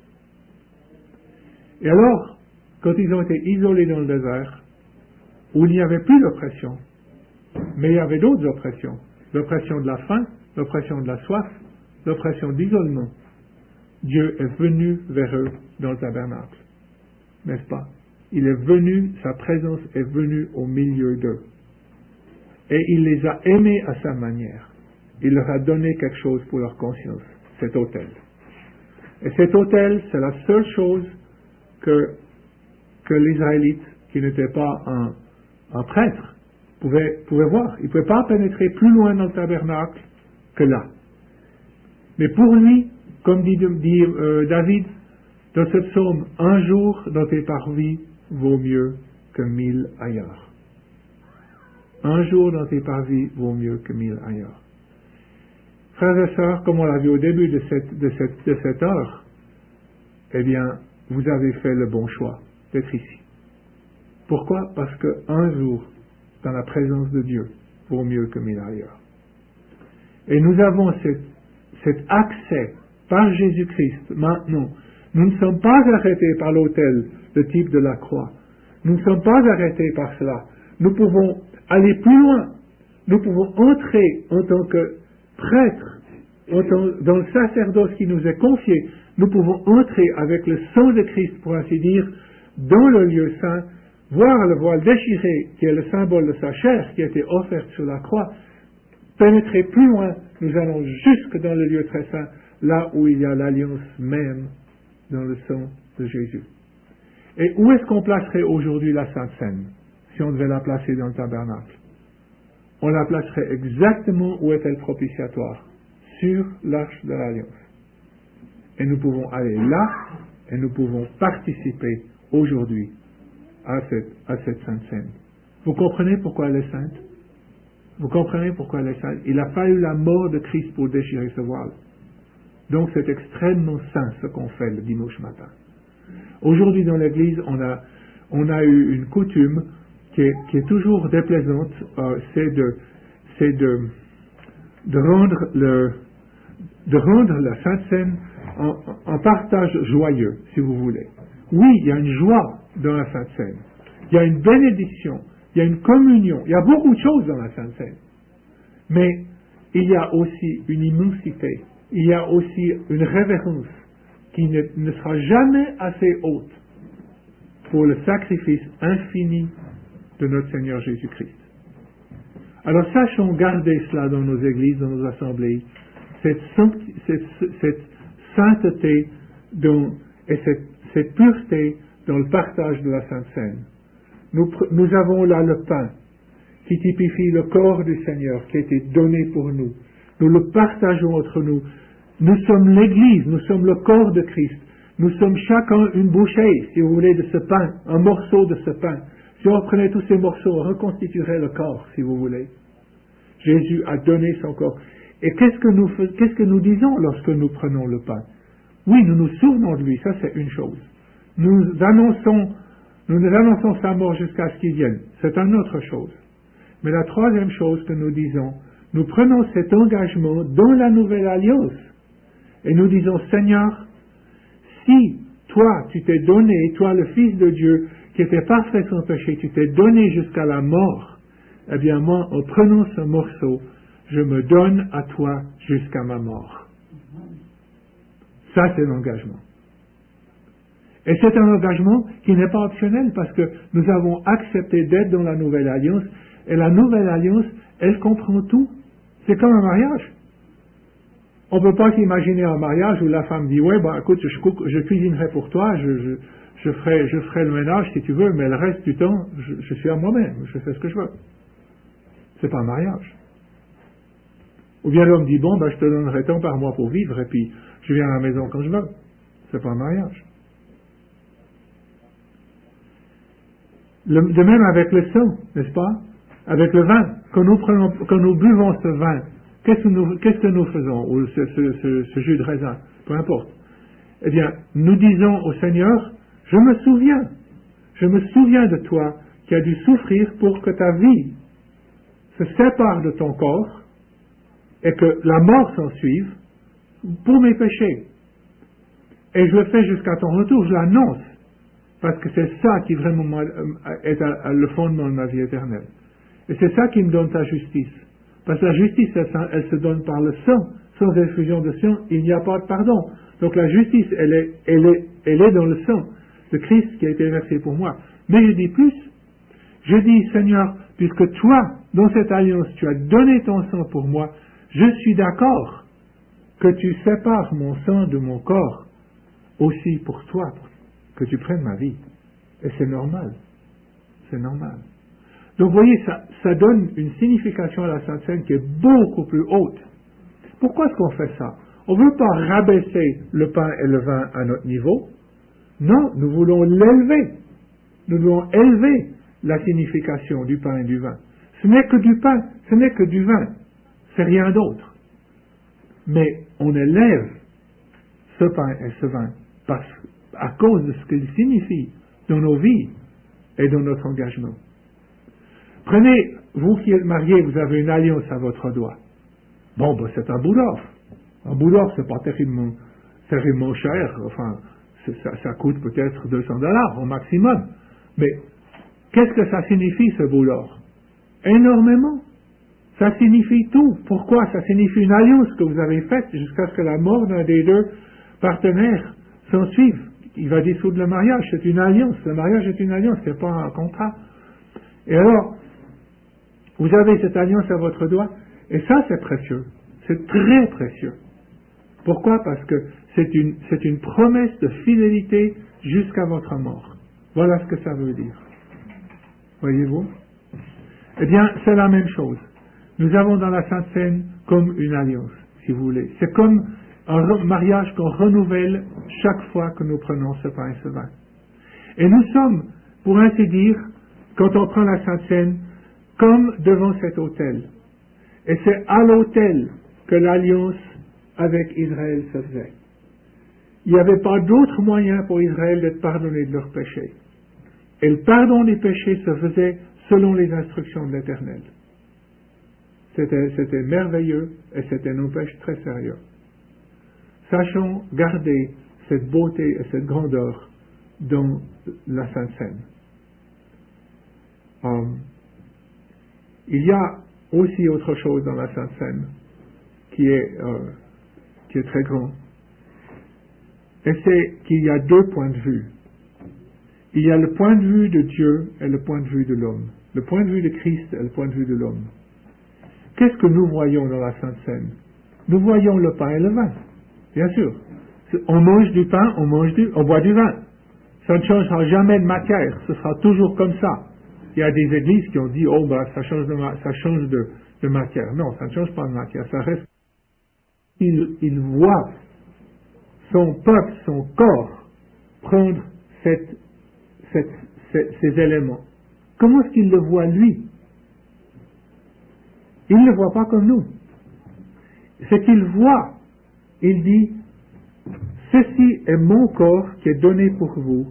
Et alors, quand ils ont été isolés dans le désert, où il n'y avait plus d'oppression, mais il y avait d'autres oppressions, l'oppression de la faim, l'oppression de la soif, l'oppression d'isolement, Dieu est venu vers eux dans le tabernacle, n'est-ce pas? Il est venu, sa présence est venue au milieu d'eux. Et il les a aimés à sa manière. Il leur a donné quelque chose pour leur conscience, cet autel. Et cet autel, c'est la seule chose que, que l'Israélite, qui n'était pas un, un prêtre, pouvait, pouvait voir. Il ne pouvait pas pénétrer plus loin dans le tabernacle que là. Mais pour lui, comme dit, dit euh, David dans ce psaume, un jour dans tes parvis vaut mieux que mille ailleurs. Un jour dans tes parvis vaut mieux que mille ailleurs. Frères et sœurs, comme on l'a vu au début de cette, de cette, de cette heure, eh bien, vous avez fait le bon choix d'être ici. Pourquoi? Parce qu'un jour, dans la présence de Dieu, vaut mieux que mille ailleurs. Et nous avons cet, cet accès par Jésus-Christ maintenant. Nous ne sommes pas arrêtés par l'autel, le type de la croix. Nous ne sommes pas arrêtés par cela. Nous pouvons aller plus loin. Nous pouvons entrer en tant que prêtres, en tant, dans le sacerdoce qui nous est confié. Nous pouvons entrer avec le sang de Christ, pour ainsi dire, dans le lieu saint, voir le voile déchiré, qui est le symbole de sa chair, qui a été offerte sur la croix, pénétrer plus loin, nous allons jusque dans le lieu très saint, là où il y a l'alliance même dans le sang de Jésus. Et où est-ce qu'on placerait aujourd'hui la Sainte Seine, si on devait la placer dans le tabernacle? On la placerait exactement où était le propitiatoire, sur l'arche de l'alliance. Et nous pouvons aller là, et nous pouvons participer aujourd'hui à cette, à cette Sainte Seine. Vous comprenez pourquoi elle est sainte? Vous comprenez pourquoi elle est sainte? Il a fallu la mort de Christ pour déchirer ce voile. Donc c'est extrêmement saint ce qu'on fait le dimanche matin. Aujourd'hui dans l'Église, on a, on a eu une coutume qui est, qui est toujours déplaisante, euh, c'est de, c'est de, de rendre le, de rendre la Sainte Seine en, en partage joyeux, si vous voulez. Oui, il y a une joie dans la Sainte Seine. Il y a une bénédiction, il y a une communion, il y a beaucoup de choses dans la Sainte Seine. Mais il y a aussi une immensité, il y a aussi une révérence qui ne, ne sera jamais assez haute pour le sacrifice infini de notre Seigneur Jésus-Christ. Alors sachons garder cela dans nos églises, dans nos assemblées, cette, sancti- cette, cette sainteté dans, et cette, cette pureté dans le partage de la Sainte Seine. Nous, nous avons là le pain qui typifie le corps du Seigneur qui a été donné pour nous. Nous le partageons entre nous. Nous sommes l'Église, nous sommes le corps de Christ. Nous sommes chacun une bouchée, si vous voulez, de ce pain, un morceau de ce pain. Si on prenait tous ces morceaux, on reconstituerait le corps, si vous voulez. Jésus a donné son corps. Et qu'est-ce que nous, qu'est-ce que nous disons lorsque nous prenons le pain? Oui, nous nous souvenons de lui, ça c'est une chose. Nous annonçons, nous nous annonçons sa mort jusqu'à ce qu'il vienne. C'est une autre chose. Mais la troisième chose que nous disons, nous prenons cet engagement dans la nouvelle alliance. Et nous disons, Seigneur, si toi, tu t'es donné, toi le Fils de Dieu, qui était parfait sans péché, tu t'es donné jusqu'à la mort, eh bien moi, en prenant ce morceau, je me donne à toi jusqu'à ma mort. Ça, c'est l'engagement. Et c'est un engagement qui n'est pas optionnel parce que nous avons accepté d'être dans la nouvelle alliance et la nouvelle alliance, elle comprend tout. C'est comme un mariage. On ne peut pas s'imaginer un mariage où la femme dit, ouais, bah, écoute, je, cook, je cuisinerai pour toi, je, je, je, ferai, je ferai le ménage si tu veux, mais le reste du temps, je, je suis à moi-même, je fais ce que je veux. C'est pas un mariage. Ou bien l'homme dit, bon, bah, je te donnerai tant par mois pour vivre et puis je viens à la maison quand je veux. C'est pas un mariage. Le, de même avec le sang, n'est-ce pas? Avec le vin, quand nous, prenons, quand nous buvons ce vin, qu'est-ce que nous, qu'est-ce que nous faisons? Ou ce, ce, ce, ce jus de raisin, peu importe. Eh bien, nous disons au Seigneur, je me souviens, je me souviens de toi qui as dû souffrir pour que ta vie se sépare de ton corps et que la mort s'en suive pour mes péchés. Et je le fais jusqu'à ton retour, je l'annonce, parce que c'est ça qui vraiment est le fondement de ma vie éternelle. Et c'est ça qui me donne ta justice. Parce que la justice, elle, elle se donne par le sang. Sans effusion de sang, il n'y a pas de pardon. Donc la justice, elle est, elle est, elle est dans le sang de Christ qui a été versé pour moi. Mais je dis plus. Je dis, Seigneur, puisque toi, dans cette alliance, tu as donné ton sang pour moi, je suis d'accord que tu sépares mon sang de mon corps aussi pour toi, que tu prennes ma vie. Et c'est normal. C'est normal. Donc vous voyez, ça, ça donne une signification à la Sainte Seine qui est beaucoup plus haute. Pourquoi est-ce qu'on fait ça? On ne veut pas rabaisser le pain et le vin à notre niveau. Non, nous voulons l'élever. Nous voulons élever la signification du pain et du vin. Ce n'est que du pain, ce n'est que du vin, c'est rien d'autre. Mais on élève ce pain et ce vin parce, à cause de ce qu'il signifie dans nos vies et dans notre engagement. Prenez, vous qui êtes mariés, vous avez une alliance à votre doigt. Bon, ben c'est un bout d'or. Un bout d'or, c'est pas terriblement, terriblement cher. Enfin, ça, ça coûte peut-être deux cents dollars au maximum. Mais qu'est-ce que ça signifie, ce bout d'or? Énormément. Ça signifie tout. Pourquoi? Ça signifie une alliance que vous avez faite jusqu'à ce que la mort d'un des deux partenaires s'en suive. Il va dissoudre le mariage. C'est une alliance. Le mariage est une alliance, c'est pas un contrat. Et alors, vous avez cette alliance à votre doigt, et ça c'est précieux. C'est très précieux. Pourquoi? Parce que c'est une, c'est une promesse de fidélité jusqu'à votre mort. Voilà ce que ça veut dire. Voyez-vous? Eh bien, c'est la même chose. Nous avons dans la Sainte Seine comme une alliance, si vous voulez. C'est comme un mariage qu'on renouvelle chaque fois que nous prenons ce pain et ce vin. Et nous sommes, pour ainsi dire, quand on prend la Sainte Seine, comme devant cet autel. Et c'est à l'autel que l'alliance avec Israël se faisait. Il n'y avait pas d'autre moyen pour Israël d'être pardonné de leurs péchés. Et le pardon des péchés se faisait selon les instructions de l'Éternel. C'était, c'était merveilleux et c'était n'empêche très sérieux. Sachons garder cette beauté et cette grandeur dans la Sainte Seine. Um, il y a aussi autre chose dans la Sainte Seine qui est, euh, qui est très grand. Et c'est qu'il y a deux points de vue. Il y a le point de vue de Dieu et le point de vue de l'homme. Le point de vue de Christ et le point de vue de l'homme. Qu'est-ce que nous voyons dans la Sainte Seine? Nous voyons le pain et le vin, bien sûr. On mange du pain, on mange du, on boit du vin. Ça ne changera jamais de matière, ce sera toujours comme ça. Il y a des églises qui ont dit, oh ben ça change de, ça change de, de matière. Non, ça ne change pas de matière, ça reste. Il, il voit son peuple, son corps, prendre cette, cette, ces, ces éléments. Comment est-ce qu'il le voit lui? Il ne le voit pas comme nous. Ce qu'il voit, il dit, ceci est mon corps qui est donné pour vous.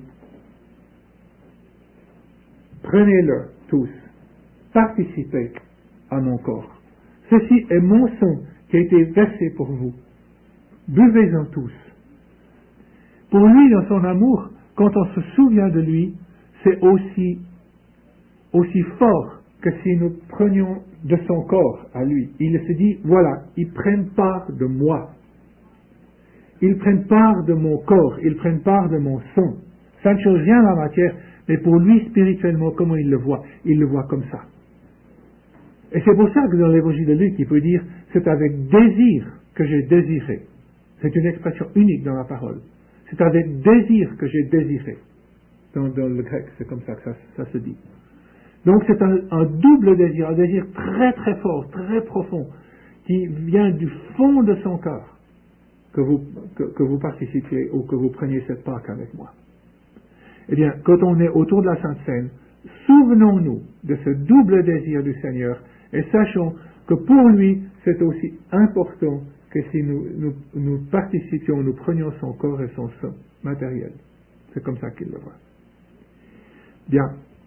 Prenez-le tous. Participez à mon corps. Ceci est mon sang qui a été versé pour vous. Buvez-en tous. Pour lui, dans son amour, quand on se souvient de lui, c'est aussi, aussi fort que si nous prenions de son corps à lui. Il se dit, voilà, ils prennent part de moi. Ils prennent part de mon corps, ils prennent part de mon sang. Ça ne change rien à la matière, mais pour lui, spirituellement, comment il le voit? Il le voit comme ça. Et c'est pour ça que dans l'évangile de Luc, il peut dire, c'est avec désir que j'ai désiré. C'est une expression unique dans la parole. C'est avec désir que j'ai désiré. Dans, dans le grec, c'est comme ça que ça, ça se dit. Donc c'est un, un double désir, un désir très très fort, très profond, qui vient du fond de son cœur, que vous, que, que vous participiez ou que vous preniez cette Pâque avec moi. Eh bien, quand on est autour de la Sainte Seine, souvenons-nous de ce double désir du Seigneur et sachons que pour lui, c'est aussi important que si nous, nous, nous participions, nous prenions son corps et son sang matériel. C'est comme ça qu'il le voit. Bien.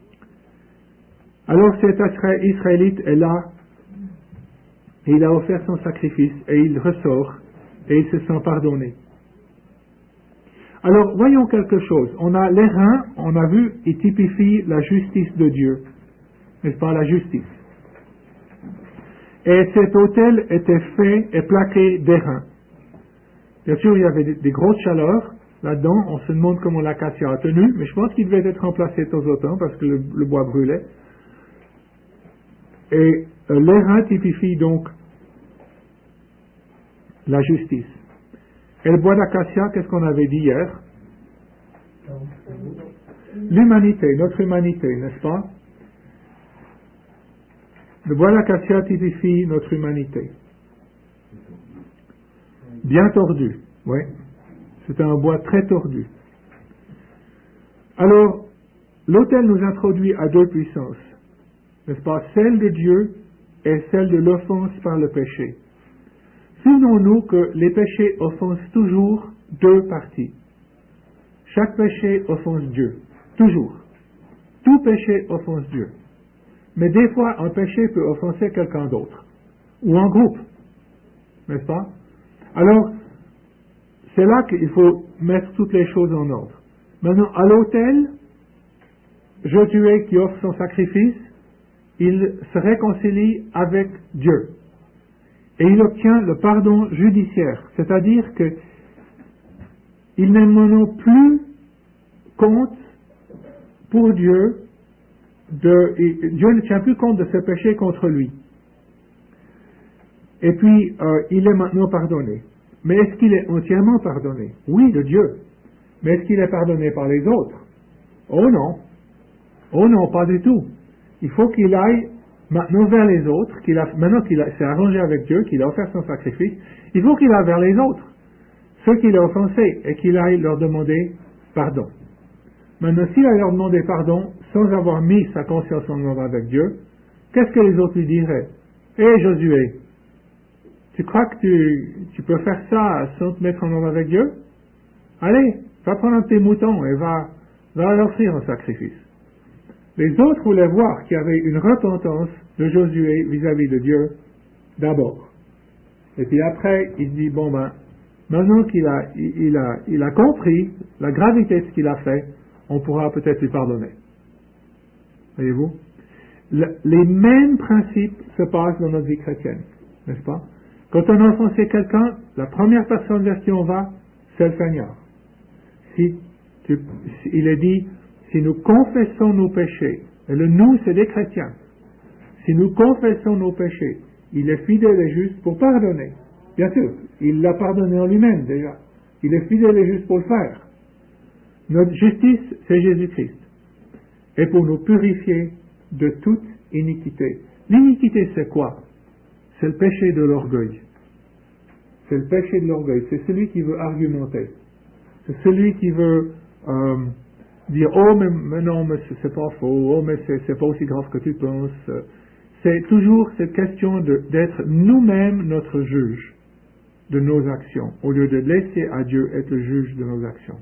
Alors cet Israélite est là, et il a offert son sacrifice, et il ressort, et il se sent pardonné. Alors, voyons quelque chose. On a les reins, on a vu, ils typifient la justice de Dieu, n'est-ce pas, la justice. Et cet autel était fait et plaqué d'airain. Bien sûr, il y avait des, des grosses chaleurs là-dedans, on se demande comment l'acacia a tenu, mais je pense qu'il devait être remplacé de temps en temps, parce que le, le bois brûlait. Et euh, l'airain typifie donc la justice. Et le bois d'acacia, qu'est-ce qu'on avait dit hier? L'humanité, notre humanité, n'est-ce pas? Le bois d'acacia typifie notre humanité. Bien tordu, oui. C'est un bois très tordu. Alors, l'autel nous introduit à deux puissances, n'est-ce pas? Celle de Dieu et celle de l'offense par le péché. Souvenons-nous que les péchés offensent toujours deux parties. Chaque péché offense Dieu, toujours. Tout péché offense Dieu. Mais des fois, un péché peut offenser quelqu'un d'autre, ou un groupe, n'est-ce pas? Alors, c'est là qu'il faut mettre toutes les choses en ordre. Maintenant, à l'autel, Josué qui offre son sacrifice, il se réconcilie avec Dieu. Et il obtient le pardon judiciaire, c'est-à-dire que il n'est maintenant plus compte pour Dieu, de, et Dieu ne tient plus compte de ses péchés contre lui. Et puis, euh, il est maintenant pardonné. Mais est-ce qu'il est entièrement pardonné? Oui, de Dieu. Mais est-ce qu'il est pardonné par les autres? Oh non. Oh non, pas du tout. Il faut qu'il aille maintenant vers les autres, qu'il a, maintenant qu'il a, s'est arrangé avec Dieu, qu'il a offert son sacrifice, il faut qu'il aille vers les autres, ceux qu'il a offensés, et qu'il aille leur demander pardon. Maintenant, s'il a leur demandé pardon, sans avoir mis sa conscience en ordre avec Dieu, qu'est-ce que les autres lui diraient? Hé hey, Josué, tu crois que tu, tu peux faire ça sans te mettre en ordre avec Dieu? Allez, va prendre un de tes moutons et va, va leur offrir un sacrifice. Les autres voulaient voir qu'il y avait une repentance de Josué vis-à-vis de Dieu d'abord. Et puis après, il dit, bon ben, maintenant qu'il a, il, il a, il a compris la gravité de ce qu'il a fait, on pourra peut-être lui pardonner. Voyez-vous? Le, les mêmes principes se passent dans notre vie chrétienne, n'est-ce pas? Quand on a offensé quelqu'un, la première personne vers qui on va, c'est le Seigneur. Si tu, si, il est dit, si nous confessons nos péchés, et le nous, c'est des chrétiens, si nous confessons nos péchés, il est fidèle et juste pour pardonner. Bien sûr, il l'a pardonné en lui-même déjà. Il est fidèle et juste pour le faire. Notre justice, c'est Jésus-Christ. Et pour nous purifier de toute iniquité. L'iniquité, c'est quoi? C'est le péché de l'orgueil. C'est le péché de l'orgueil. C'est celui qui veut argumenter. C'est celui qui veut euh, dire « Oh, mais, mais non, mais c'est pas faux. Oh, mais c'est, c'est pas aussi grave que tu penses. » C'est toujours cette question de, d'être nous-mêmes notre juge de nos actions, au lieu de laisser à Dieu être le juge de nos actions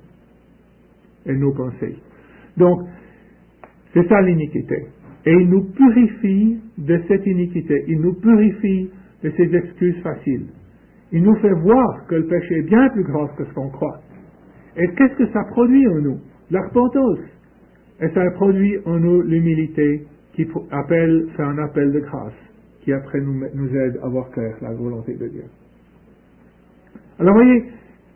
et nos pensées. Donc, c'est ça l'iniquité. Et il nous purifie de cette iniquité. Il nous purifie de ces excuses faciles. Il nous fait voir que le péché est bien plus grave que ce qu'on croit. Et qu'est-ce que ça produit en nous? La repentance. Et ça produit en nous l'humilité qui appelle, fait un appel de grâce, qui après nous, nous aide à voir clair la volonté de Dieu. Alors voyez,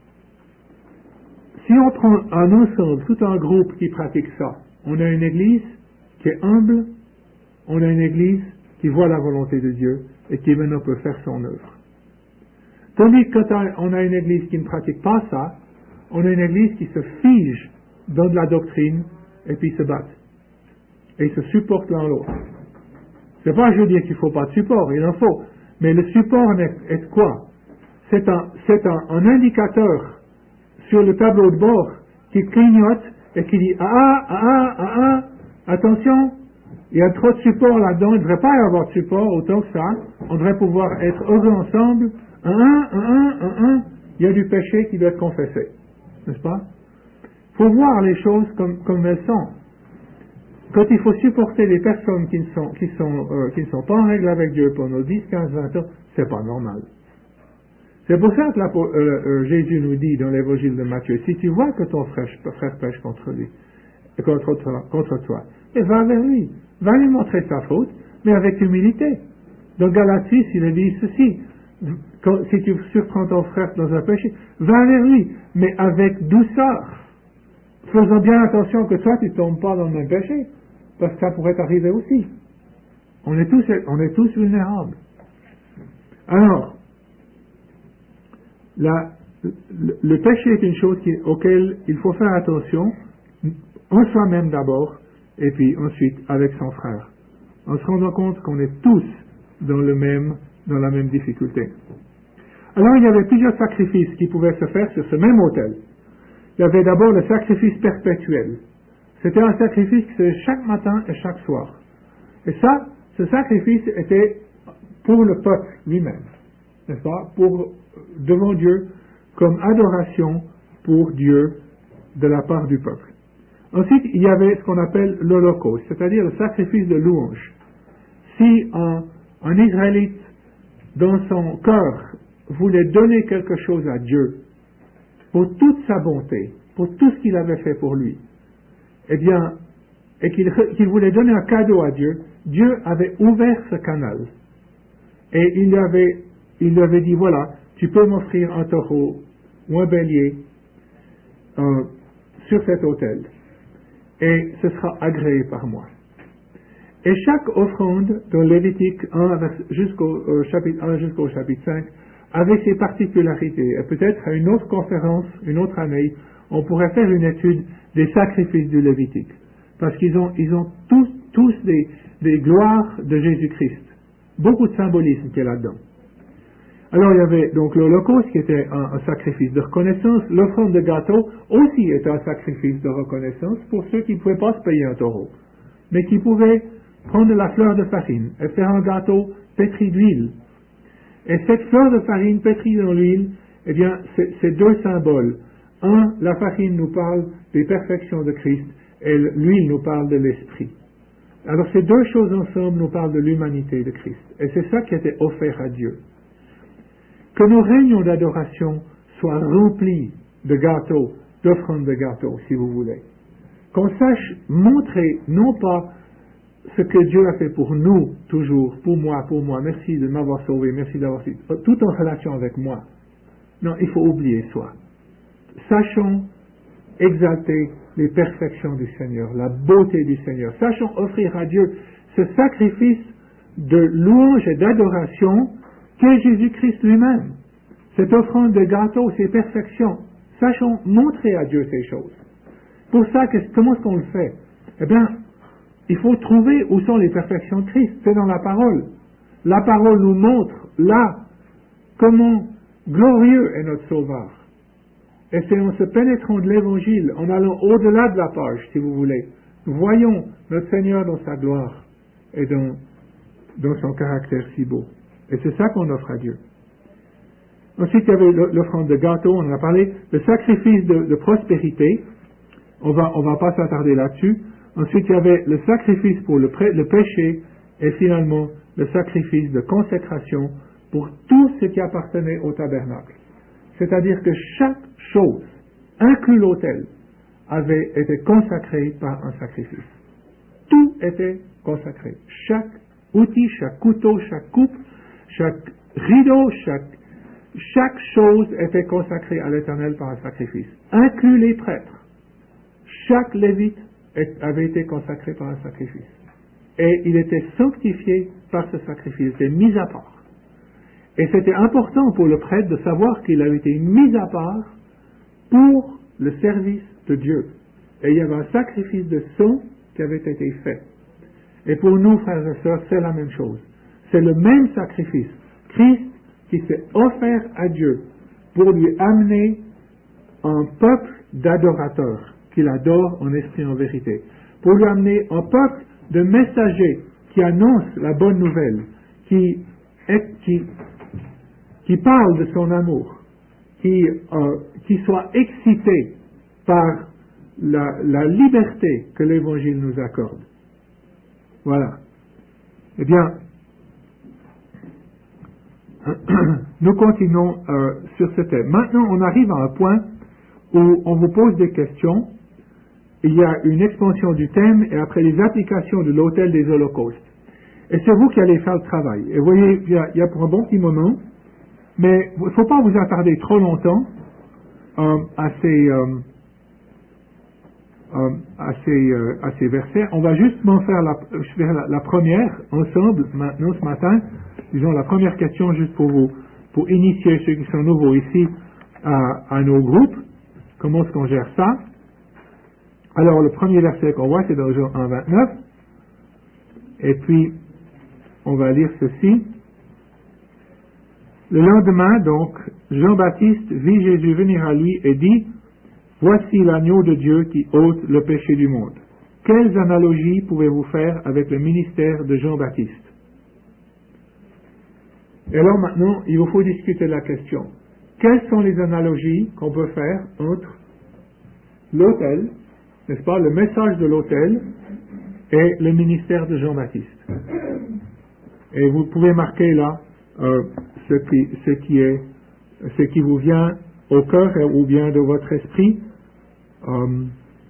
si on prend un ensemble, tout un groupe qui pratique ça, on a une église qui est humble, on a une église qui voit la volonté de Dieu et qui maintenant peut faire son œuvre. Tandis que quand on a une église qui ne pratique pas ça, on a une église qui se fige dans de la doctrine et puis se bat. Et ils se supportent l'un l'autre. C'est pas je veux dire qu'il ne faut pas de support, il en faut. Mais le support est, est quoi? C'est un, c'est un, un indicateur sur le tableau de bord qui clignote et qui dit ah ah ah ah ah ah attention, il y a trop de support là-dedans, il ne devrait pas y avoir de support autant que ça. On devrait pouvoir être heureux ensemble. Un un un un un un, il y a du péché qui doit être confessé, n'est-ce pas? Il faut voir les choses comme, comme elles sont. Quand il faut supporter les personnes qui ne sont, qui sont, euh, qui ne sont pas en règle avec Dieu pendant dix, quinze, vingt ans, c'est pas normal. C'est pour ça que la, euh, euh, Jésus nous dit dans l'évangile de Matthieu, si tu vois que ton frère, frère pêche contre lui, contre toi, contre toi, et va vers lui, va lui montrer sa faute, mais avec humilité. Dans Galates six, il est dit ceci, quand, si tu surprends ton frère dans un péché, va vers lui, mais avec douceur. Faisons bien attention que toi, tu ne tombes pas dans le même péché, parce que ça pourrait t'arriver aussi. On est tous, on est tous vulnérables. Alors, la, le, le péché est une chose qui, auquel il faut faire attention, en soi-même d'abord, et puis ensuite avec son frère, en se rendant compte qu'on est tous dans, le même, dans la même difficulté. Alors, il y avait plusieurs sacrifices qui pouvaient se faire sur ce même autel. Il y avait d'abord le sacrifice perpétuel. C'était un sacrifice qui se faisait chaque matin et chaque soir. Et ça, ce sacrifice était pour le peuple lui-même, n'est-ce pas? Pour, devant Dieu, comme adoration pour Dieu de la part du peuple. Ensuite, il y avait ce qu'on appelle l'holocauste, c'est-à-dire le sacrifice de louange. Si un, un Israélite, dans son cœur, voulait donner quelque chose à Dieu, pour toute sa bonté, pour tout ce qu'il avait fait pour lui, eh bien, et qu'il, qu'il voulait donner un cadeau à Dieu, Dieu avait ouvert ce canal. Et il lui avait, il lui avait dit, voilà, tu peux m'offrir un taureau ou un bélier euh, sur cet autel. Et ce sera agréé par moi. Et chaque offrande dans Lévitique un jusqu'au euh, chapitre un jusqu'au chapitre cinq avait ses particularités. Et peut-être à une autre conférence, une autre année, on pourrait faire une étude des sacrifices du Lévitique. Parce qu'ils ont, ils ont tous, tous des, des gloires de Jésus-Christ. Beaucoup de symbolisme qui est là-dedans. Alors il y avait donc l'Holocauste qui était un, un sacrifice de reconnaissance. L'offrande de gâteau aussi était un sacrifice de reconnaissance pour ceux qui ne pouvaient pas se payer un taureau, mais qui pouvaient prendre de la fleur de farine et faire un gâteau pétri d'huile. Et cette fleur de farine pétrie dans l'huile, eh bien, c'est, c'est deux symboles. Un, la farine nous parle des perfections de Christ et l'huile nous parle de l'esprit. Alors ces deux choses ensemble nous parlent de l'humanité de Christ. Et c'est ça qui était offert à Dieu. Que nos réunions d'adoration soient remplies de gâteaux, d'offrandes de gâteaux, si vous voulez. Qu'on sache montrer, non pas ce que Dieu a fait pour nous, toujours, pour moi, pour moi, merci de m'avoir sauvé, merci d'avoir fait, tout en relation avec moi. Non, il faut oublier soi. Sachons exalter les perfections du Seigneur, la beauté du Seigneur. Sachons offrir à Dieu ce sacrifice de louange et d'adoration qu'est Jésus-Christ lui-même. Cette offrande de gâteau, ces perfections. Sachons montrer à Dieu ces choses. Pour ça, comment est-ce qu'on le fait? Eh bien, il faut trouver où sont les perfections de Christ. C'est dans la parole. La parole nous montre là comment glorieux est notre Sauveur. Et c'est en se pénétrant de l'Évangile, en allant au-delà de la page, si vous voulez, nous voyons notre Seigneur dans sa gloire et dans, dans son caractère si beau. Et c'est ça qu'on offre à Dieu. Ensuite, il y avait l'offrande de gâteau, on en a parlé, le sacrifice de, de prospérité, on va, on va pas s'attarder là-dessus. Ensuite, il y avait le sacrifice pour le, pré, le péché, et finalement, le sacrifice de consécration pour tout ce qui appartenait au tabernacle. C'est-à-dire que chaque chose, inclus l'autel, avait été consacré par un sacrifice. Tout était consacré. Chaque outil, chaque couteau, chaque coupe, chaque rideau, chaque, chaque chose était consacrée à l'Éternel par un sacrifice. Inclus les prêtres. Chaque lévite avait été consacré par un sacrifice. Et il était sanctifié par ce sacrifice, il était mis à part. Et c'était important pour le prêtre de savoir qu'il avait été mis à part pour le service de Dieu. Et il y avait un sacrifice de sang qui avait été fait. Et pour nous, frères et sœurs, c'est la même chose. C'est le même sacrifice. Christ qui s'est offert à Dieu pour lui amener un peuple d'adorateurs qu'il adore en esprit et en vérité. Pour lui amener un peuple de messagers qui annoncent la bonne nouvelle, qui, est, qui, qui parlent de son amour, qui, euh, qui soit excités par la, la liberté que l'Évangile nous accorde. Voilà. Eh bien, nous continuons euh, sur ce thème. Maintenant, on arrive à un point où on vous pose des questions. Il y a une expansion du thème et après les applications de l'autel des holocaustes. Et c'est vous qui allez faire le travail. Et vous voyez, il y a, il y a pour un bon petit moment, mais il ne faut pas vous attarder trop longtemps euh, à ces... Euh, Euh, à, ces, euh, à ces versets. On va justement faire la, faire la, la première ensemble maintenant ce matin. Disons la première question juste pour vous, pour initier ceux qui sont nouveaux ici à, à nos groupes. Comment est-ce qu'on gère ça? Alors le premier verset qu'on voit c'est dans Jean un vingt-neuf. Et puis on va lire ceci. Le lendemain donc, Jean-Baptiste vit Jésus venir à lui et dit: Voici l'agneau de Dieu qui ôte le péché du monde. quelles analogies pouvez-vous faire avec le ministère de Jean-Baptiste? Et alors maintenant, il vous faut discuter la question. Quelles sont les analogies qu'on peut faire entre l'autel, n'est-ce pas, le message de l'autel et le ministère de Jean-Baptiste? Et vous pouvez marquer là euh, ce, qui, ce, qui est, ce qui vous vient au cœur ou bien de votre esprit. Euh,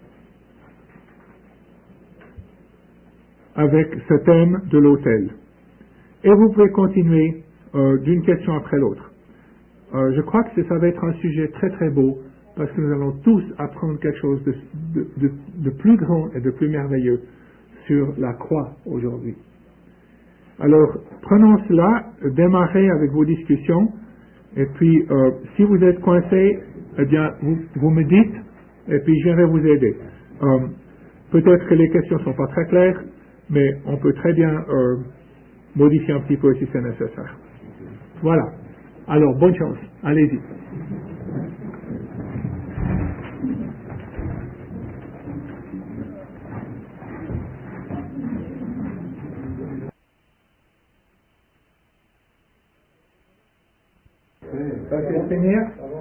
avec ce thème de l'autel. Et vous pouvez continuer euh, d'une question après l'autre. Euh, je crois que ça va être un sujet très très beau, parce que nous allons tous apprendre quelque chose de, de, de, de plus grand et de plus merveilleux sur la croix aujourd'hui. Alors, prenons cela, démarrez avec vos discussions, et puis euh, si vous êtes coincé, eh bien, vous, vous me dites, et puis je vais vous aider. Euh, peut-être que les questions ne sont pas très claires, mais on peut très bien euh, modifier un petit peu si c'est nécessaire. Voilà. Alors, bonne chance. Allez-y. Ça fait finir.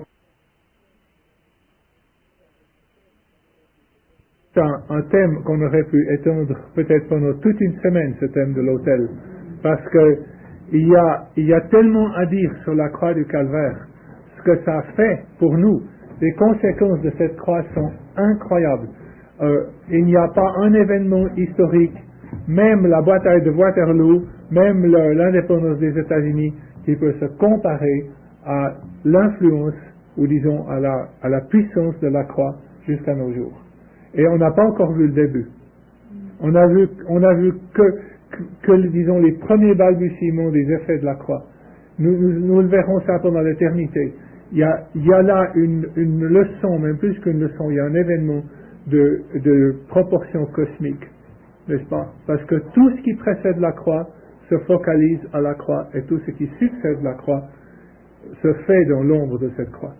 C'est un, un thème qu'on aurait pu étendre peut-être pendant toute une semaine, ce thème de l'autel, parce que il y a, il y a tellement à dire sur la croix du Calvaire, ce que ça fait pour nous. Les conséquences de cette croix sont incroyables. Euh, il n'y a pas un événement historique, même la bataille de Waterloo, même le, l'indépendance des États-Unis, qui peut se comparer à l'influence, ou disons à la, à la puissance de la croix jusqu'à nos jours. Et on n'a pas encore vu le début. On a vu, on a vu que, que, que, disons, les premiers balbutiements des effets de la croix. Nous, nous, nous le verrons ça pendant l'éternité. Il y a, il y a là une, une leçon, même plus qu'une leçon, il y a un événement de, de proportion cosmique, n'est-ce pas? Parce que tout ce qui précède la croix se focalise à la croix, et tout ce qui succède la croix se fait dans l'ombre de cette croix.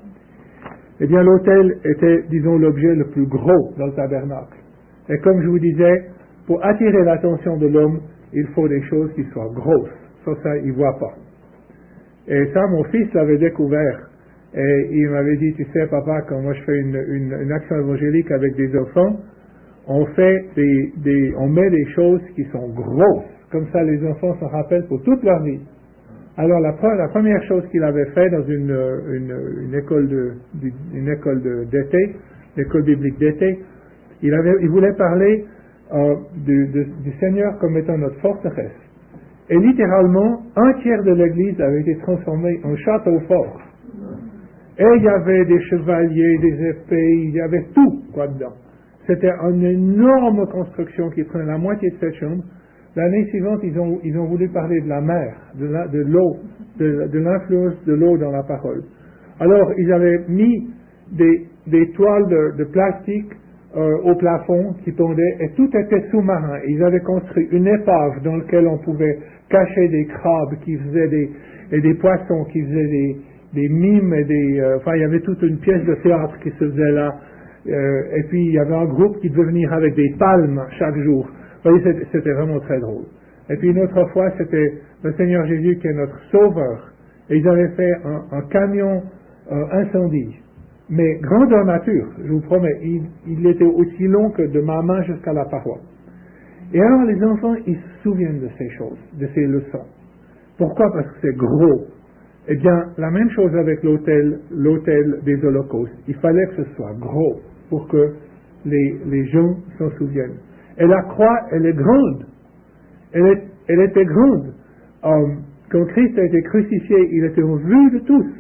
Eh bien, l'autel était, disons, l'objet le plus gros dans le tabernacle. Et comme je vous disais, pour attirer l'attention de l'homme, il faut des choses qui soient grosses. Sans ça, il ne voit pas. Et ça, mon fils l'avait découvert. Et il m'avait dit, tu sais, papa, quand moi je fais une, une, une action évangélique avec des enfants, on fait des, des, on met des choses qui sont grosses. Comme ça, les enfants s'en rappellent pour toute leur vie. Alors la, la première chose qu'il avait fait dans une, une, une école de, une école de, d'été, l'école biblique d'été, il, avait, il voulait parler euh, du, de, du Seigneur comme étant notre forteresse. Et littéralement, un tiers de l'église avait été transformé en château fort. Et il y avait des chevaliers, des épées, il y avait tout quoi dedans. C'était une énorme construction qui prenait la moitié de cette chambre. L'année suivante, ils ont, ils ont voulu parler de la mer, de, la, de l'eau, de, de l'influence de l'eau dans la parole. Alors, ils avaient mis des, des toiles de, de plastique euh, au plafond qui pendaient, et tout était sous-marin. Ils avaient construit une épave dans laquelle on pouvait cacher des crabes qui faisaient des, et des poissons qui faisaient des, des mimes, et des, euh, enfin, il y avait toute une pièce de théâtre qui se faisait là. Euh, et puis, il y avait un groupe qui devait venir avec des palmes chaque jour. Vous voyez, c'était, c'était vraiment très drôle. Et puis une autre fois, c'était le Seigneur Jésus qui est notre sauveur. Et ils avaient fait un, un camion euh, incendie. Mais grandeur nature, je vous promets, il, il était aussi long que de ma main jusqu'à la paroi. Et alors les enfants, ils se souviennent de ces choses, de ces leçons. Pourquoi? Parce que c'est gros. Eh bien, la même chose avec l'autel, l'autel des holocaustes. Il fallait que ce soit gros pour que les, les gens s'en souviennent. Et la croix, elle est grande. Elle, est, elle était grande. Euh, quand Christ a été crucifié, il était en vue de tous.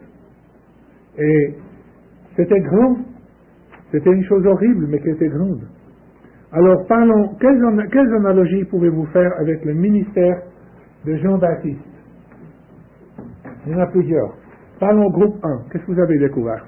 Et c'était grand. C'était une chose horrible, mais qui était grande. Alors, parlons, quelles, quelles analogies pouvez-vous faire avec le ministère de Jean-Baptiste? Il y en a plusieurs. Parlons au groupe un. Qu'est-ce que vous avez découvert?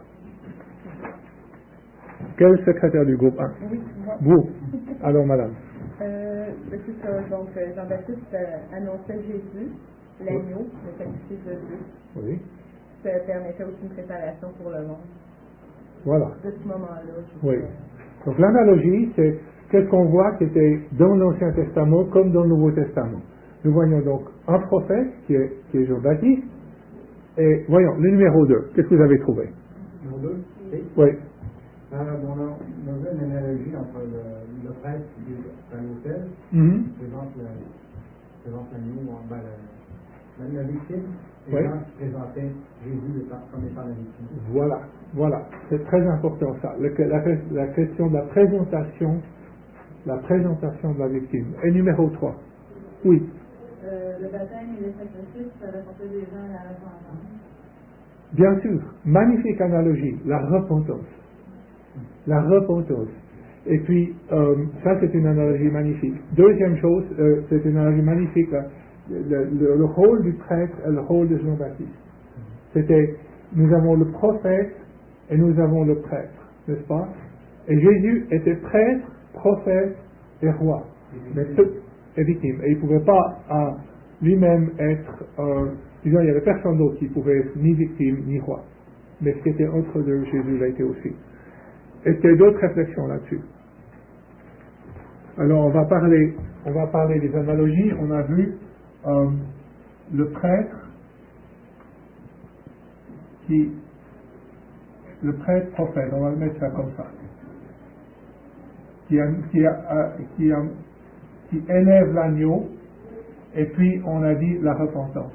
Quel secrétaire du groupe un? Oui, moi. Vous. Alors, madame. Euh, c'est ça. Donc, Jean-Baptiste euh, annonçait Jésus, l'agneau, le sacrifice de Dieu. Oui. Ça permettait aussi une préparation pour le monde. Voilà. De ce moment-là. Oui. Donc, l'analogie, c'est qu'est-ce qu'on voit qui était dans l'Ancien Testament comme dans le Nouveau Testament? Nous voyons donc un prophète qui est, qui est Jean-Baptiste, et voyons, le numéro deux, qu'est-ce que vous avez trouvé? Numéro deux? Oui. Oui. Euh, bon, on a, on a vu une analogie entre le, le prêtre qui est à l'autel, Mm-hmm. qui présente le, présente l'agneau, ben, le, la, la victime, et Oui. Jean qui présentait Jésus étant, comme étant la victime. Voilà, voilà, c'est très important ça, le, la, la question de la présentation, la présentation de la victime. Et numéro trois, oui. Euh, le baptême et les sacrifices, ça va porter des gens à la repentance. Bien sûr, magnifique analogie, la repentance. La repentance. Et puis, euh, ça c'est une analogie magnifique. Deuxième chose, euh, c'est une analogie magnifique, là, le, le, le rôle du prêtre et le rôle de Jean-Baptiste. C'était, nous avons le prophète et nous avons le prêtre, n'est-ce pas? Et Jésus était prêtre, prophète et roi. Mais ce, et victime. Et il ne pouvait pas à lui-même être, euh, disons, il n'y avait personne d'autre qui pouvait être ni victime ni roi. Mais ce qui était entre deux, Jésus l'a été aussi. Est-ce qu'il y a d'autres réflexions là-dessus? Alors on va parler, on va parler des analogies. On a vu euh, le prêtre qui, le prêtre prophète, on va le mettre ça comme ça, qui, a, qui, a, qui, a, qui élève l'agneau, et puis on a dit la repentance.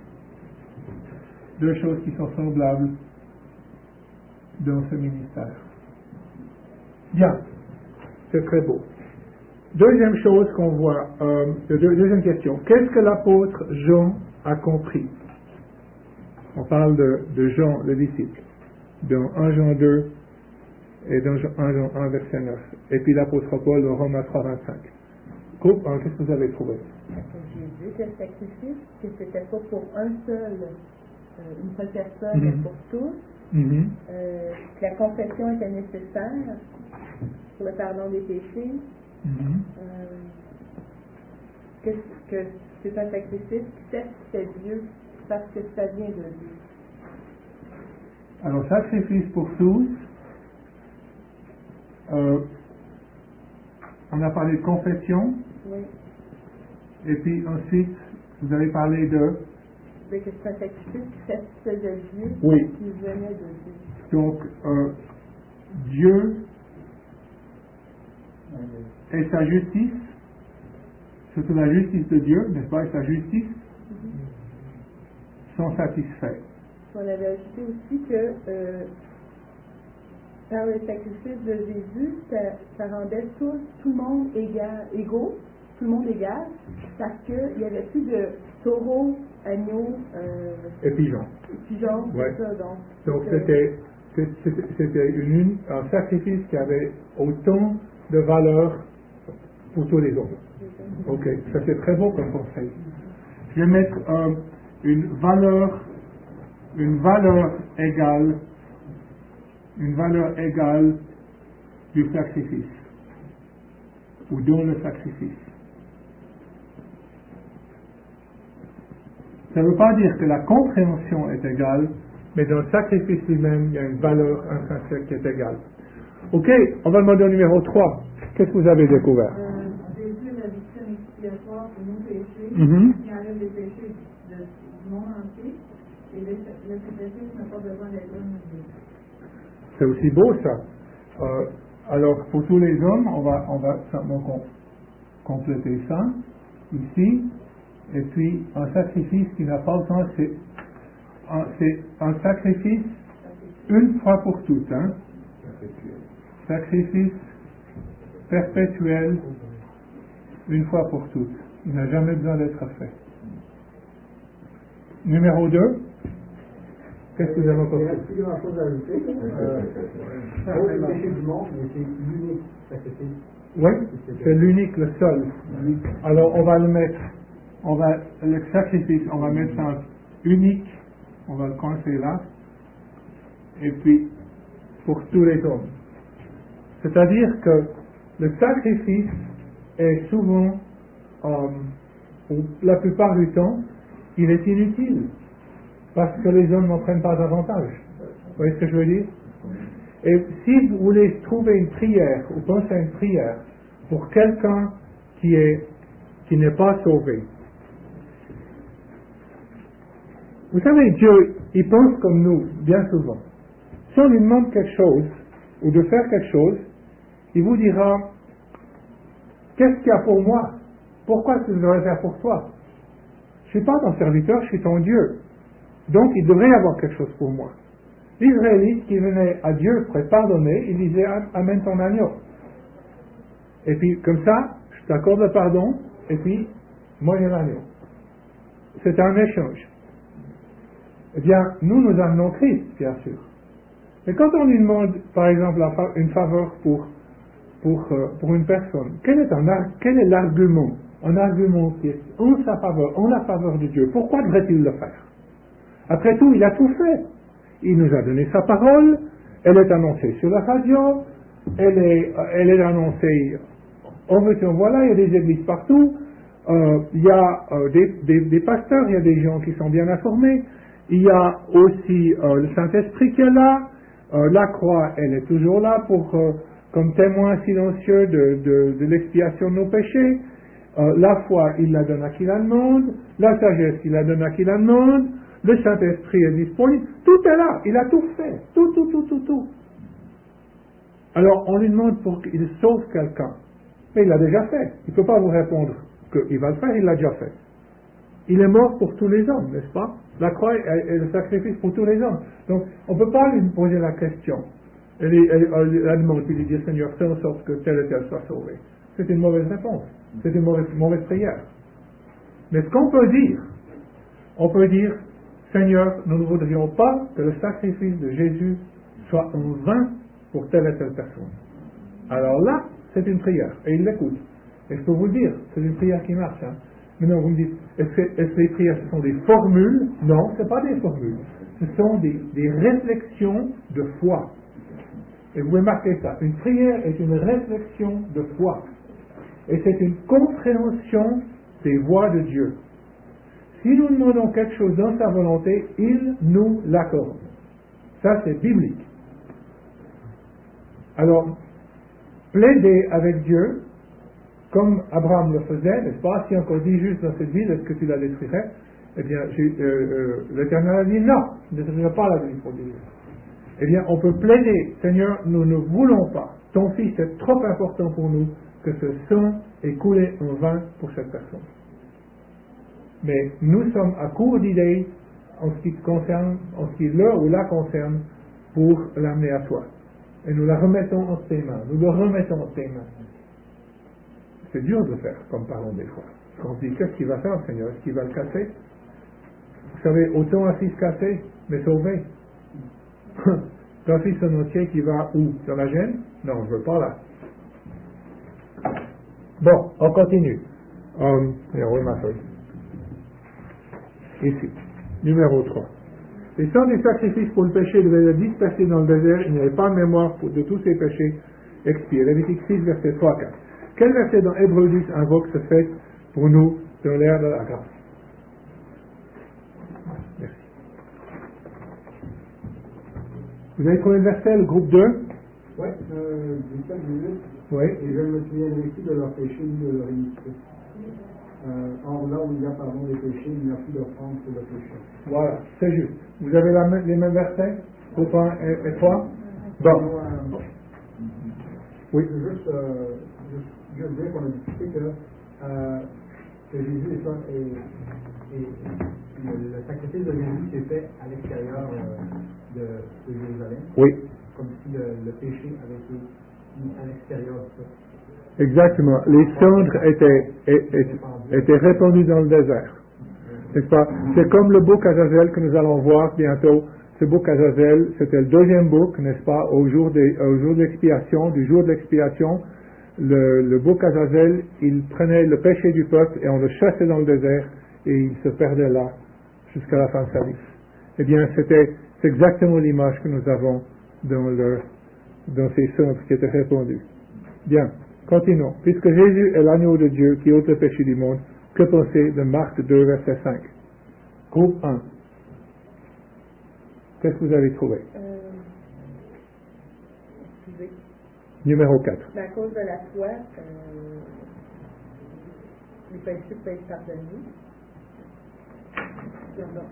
Deux choses qui sont semblables dans ce ministère. Bien, c'est très beau. Deuxième chose qu'on voit, euh, deuxième question, qu'est-ce que l'apôtre Jean a compris? On parle de, de Jean, le disciple, dans un Jean deux et dans un Jean un, verset neuf. Et puis l'apôtre Paul dans Romains trois, vingt-cinq. Groupe un, qu'est-ce que vous avez trouvé? Jésus, que le sacrifice, que c'était pas pour un seul, euh, une seule personne, Mm-hmm. mais pour tous. Mm-hmm. Euh, que la confession était nécessaire pour le pardon des péchés. Mm-hmm. Euh, que, que c'est un sacrifice qui satisfait Dieu parce que ça vient de Dieu. Alors, sacrifice pour tous. Euh, on a parlé de confession. Oui. Et puis ensuite, vous avez parlé de... Mais que c'est un sacrifice qui satisfaisait Dieu, Oui. qui venait de Dieu. Donc, euh, Dieu et sa justice, surtout la justice de Dieu, n'est-ce pas, et sa justice, mm-hmm. sont satisfaits. On avait ajouté aussi que euh, par le sacrifice de Jésus, ça, ça rendait tout, tout le monde égal, égaux, tout le monde égal, parce qu'il n'y avait plus de taureaux, agneaux, euh, et pigeons. pigeons, Ouais. tout ça. Donc, donc euh, c'était, c'était, c'était une, un sacrifice qui avait autant de valeur pour tous les hommes. Ok, ça c'est très beau comme conseil. Je vais mettre euh, une valeur, une valeur égale, une valeur égale du sacrifice, ou dans le sacrifice. Ça ne veut pas dire que la compréhension est égale, mais dans le sacrifice lui-même, il y a une valeur intrinsèque qui est égale. Ok, on va demander au numéro trois. Qu'est-ce que vous avez découvert? euh, Jésus est la victime expiatoire pour nos péchés, Mm-hmm. qui enlève les péchés de, du monde entier, et le, le sacrifice n'a pas besoin d'être renouvelé. C'est aussi beau ça. Euh, alors pour tous les hommes, on va, on va simplement com- compléter ça ici. Et puis un sacrifice qui n'a pas besoin, c'est un, c'est un sacrifice une fois pour toutes. Hein? Sacrifice perpétuel une fois pour toutes. Il n'a jamais besoin d'être fait. Numéro deux. Qu'est-ce que vous avez Il encore y a plus grand chose à ajouter. Euh, c'est le péché du monde, mais c'est l'unique sacrifice. Oui, c'est l'unique, le seul. Alors on va le mettre, on va, le sacrifice, on va mettre ça unique, on va le coincer là, et puis pour tous les hommes. C'est-à-dire que le sacrifice est souvent, euh, ou la plupart du temps, il est inutile, parce que les hommes n'en prennent pas davantage. Vous voyez ce que je veux dire? Et si vous voulez trouver une prière, ou penser à une prière, pour quelqu'un qui est, qui n'est pas sauvé. Vous savez, Dieu, il pense comme nous, bien souvent. Si on lui demande quelque chose, ou de faire quelque chose, il vous dira, qu'est-ce qu'il y a pour moi? Pourquoi est-ce que je devrais faire pour toi? Je ne suis pas ton serviteur, je suis ton Dieu. Donc, il devrait y avoir quelque chose pour moi. L'Israélite qui venait à Dieu pour être pardonné, il disait, amène ton agneau. Et puis, comme ça, je t'accorde le pardon, et puis, moi j'ai l'agneau. C'est un échange. Eh bien, nous, nous amenons Christ, bien sûr. Mais quand on lui demande, par exemple, une faveur pour, pour, euh, pour une personne, quel est, un, quel est l'argument? Un argument qui est en sa faveur, en la faveur de Dieu. Pourquoi devrait-il le faire? Après tout, il a tout fait. Il nous a donné sa parole, elle est annoncée sur la radio, elle est, elle est annoncée, en veut en voilà, il y a des églises partout, euh, il y a euh, des, des, des pasteurs, il y a des gens qui sont bien informés, il y a aussi euh, le Saint-Esprit qui est là, euh, la croix, elle est toujours là pour, euh, comme témoin silencieux de, de, de l'expiation de nos péchés, euh, la foi, il la donne à qui la demande, la sagesse, il la donne à qui la demande, le Saint-Esprit est disponible, tout est là, il a tout fait, tout, tout, tout, tout, tout. Alors, on lui demande pour qu'il sauve quelqu'un, mais il l'a déjà fait, il ne peut pas vous répondre qu'il va le faire, il l'a déjà fait. Il est mort pour tous les hommes, n'est-ce pas? La croix est le sacrifice pour tous les hommes. Donc, on ne peut pas lui poser la question, elle, elle, elle, la demande, puis lui dire, Seigneur, fais en sorte que tel et tel soit sauvé. C'est une mauvaise réponse, c'est une mauvaise, mauvaise prière. Mais ce qu'on peut dire, on peut dire, Seigneur, nous ne voudrions pas que le sacrifice de Jésus soit en vain pour telle et telle personne. Alors là, c'est une prière, et il l'écoute. Et je peux vous le dire, c'est une prière qui marche. Hein. Maintenant, vous me dites, est-ce que, est-ce que les prières, ce sont des formules? Non, ce ne sont pas des formules. Ce sont des, des réflexions de foi. Et vous pouvez marquer ça. Une prière est une réflexion de foi. Et c'est une compréhension des voies de Dieu. Si nous demandons quelque chose dans sa volonté, il nous l'accorde. Ça, c'est biblique. Alors, plaider avec Dieu, comme Abraham le faisait, n'est-ce pas? Si encore dix justes dans cette ville, est-ce que tu la détruirais? Eh bien, j'ai, euh, euh, l'Éternel a dit non, je ne détruirai pas la ville pour Dieu. Eh bien, on peut plaider, Seigneur, nous ne voulons pas. Ton fils est trop important pour nous que ce sang ait coulé en vain pour cette personne. Mais nous sommes à court d'idées en ce qui concerne, en ce qui le ou la concerne, pour l'amener à toi. Et nous la remettons entre tes mains. Nous le remettons entre tes mains. C'est dur de faire, comme parlons des fois. Quand on dit, qu'est-ce qu'il va faire, le Seigneur? Est-ce qu'il va le casser? Vous savez, autant un fils cassé, mais sauvé. Un fils en entier qui va où? Sur la gêne? Non, je ne veux pas là. Bon, on continue. Um, et on ma feuille. Ici, numéro trois. Les sang du sacrifice pour le péché devait être dispersé dans le désert, il n'y avait pas de mémoire pour, de tous ces péchés expiés. Lévitique six, verset trois à quatre. Quel verset dans Hébreux dix invoque ce fait pour nous dans l'ère de la grâce? Merci. Vous avez trouvé le verset, le groupe deux? Oui, euh, dix-sept, dix-huit. Oui. Et je me souviendrai ici de leur péché ni de leur iniquité. Euh, or là où il y a pardon des péchés, il n'y a plus d'offrande pour le péché. Voilà, c'est juste. Vous avez la, les mêmes versets, groupe un et, et trois? Bon. Euh, Oui. Je veux juste, euh, juste, juste dire qu'on a discuté que, euh, que Jésus est, est, est, est le, le sacrifice de Jésus s'est fait à l'extérieur euh, de, de Jérusalem. Oui. Comme si le, le péché avait été mis à l'extérieur de ça. Exactement. Les cendres étaient, étaient, étaient répandues dans le désert. N'est-ce pas? C'est comme le bouc Azazel que nous allons voir bientôt. Ce bouc Azazel, c'était le deuxième bouc, n'est-ce pas, au jour, des, au jour de l'expiation. Du jour de l'expiation, le, le bouc Azazel, il prenait le péché du peuple et on le chassait dans le désert et il se perdait là jusqu'à la fin de sa vie. Eh bien, c'était, c'est exactement l'image que nous avons dans, le, dans ces cendres qui étaient répandues. Bien. Continuons. Puisque Jésus est l'agneau de Dieu qui ôte le péché du monde, que penser de Marc deux, verset cinq? Groupe un. Qu'est-ce que vous avez trouvé? Euh, excusez. Numéro quatre. Mais à cause de la foi, euh, les péchés peuvent être pardonnés. Pardon.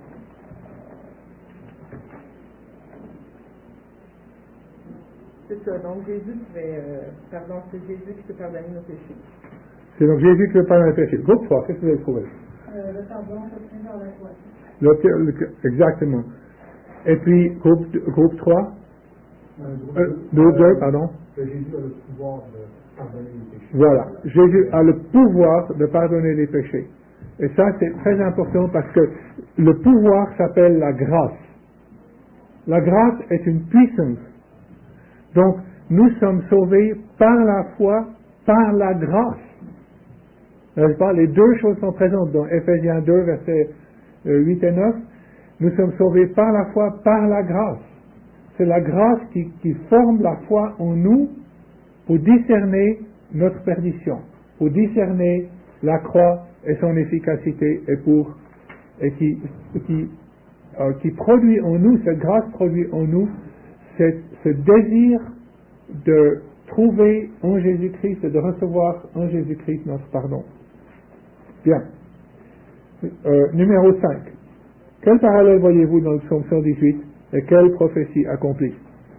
C'est ça, donc Jésus pouvait, euh, pardon, c'est Jésus qui peut pardonner nos péchés. C'est donc Jésus qui peut pardonner les péchés. Groupe trois, qu'est-ce que vous avez trouvé? Euh, le pardon obtenu par la foi. Le, le, exactement. Et puis, groupe, groupe trois? Euh, groupe euh, deux, groupe deux, euh, pardon. Que Jésus a le pouvoir de pardonner les péchés. Voilà. Jésus a le pouvoir de pardonner les péchés. Et ça, c'est très important parce que le pouvoir s'appelle la grâce. La grâce est une puissance. Donc, nous sommes sauvés par la foi, par la grâce. N'est-ce pas? Les deux choses sont présentes dans Éphésiens deux, versets huit et neuf. Nous sommes sauvés par la foi, par la grâce. C'est la grâce qui, qui forme la foi en nous pour discerner notre perdition, pour discerner la croix et son efficacité, et pour et qui, qui, euh, qui produit en nous, cette grâce produit en nous cette, ce désir de trouver en Jésus-Christ et de recevoir en Jésus-Christ notre pardon. Bien. Euh, numéro cinq. Quel parallèle voyez-vous dans le psaume cent dix-huit et quelle prophétie accomplie?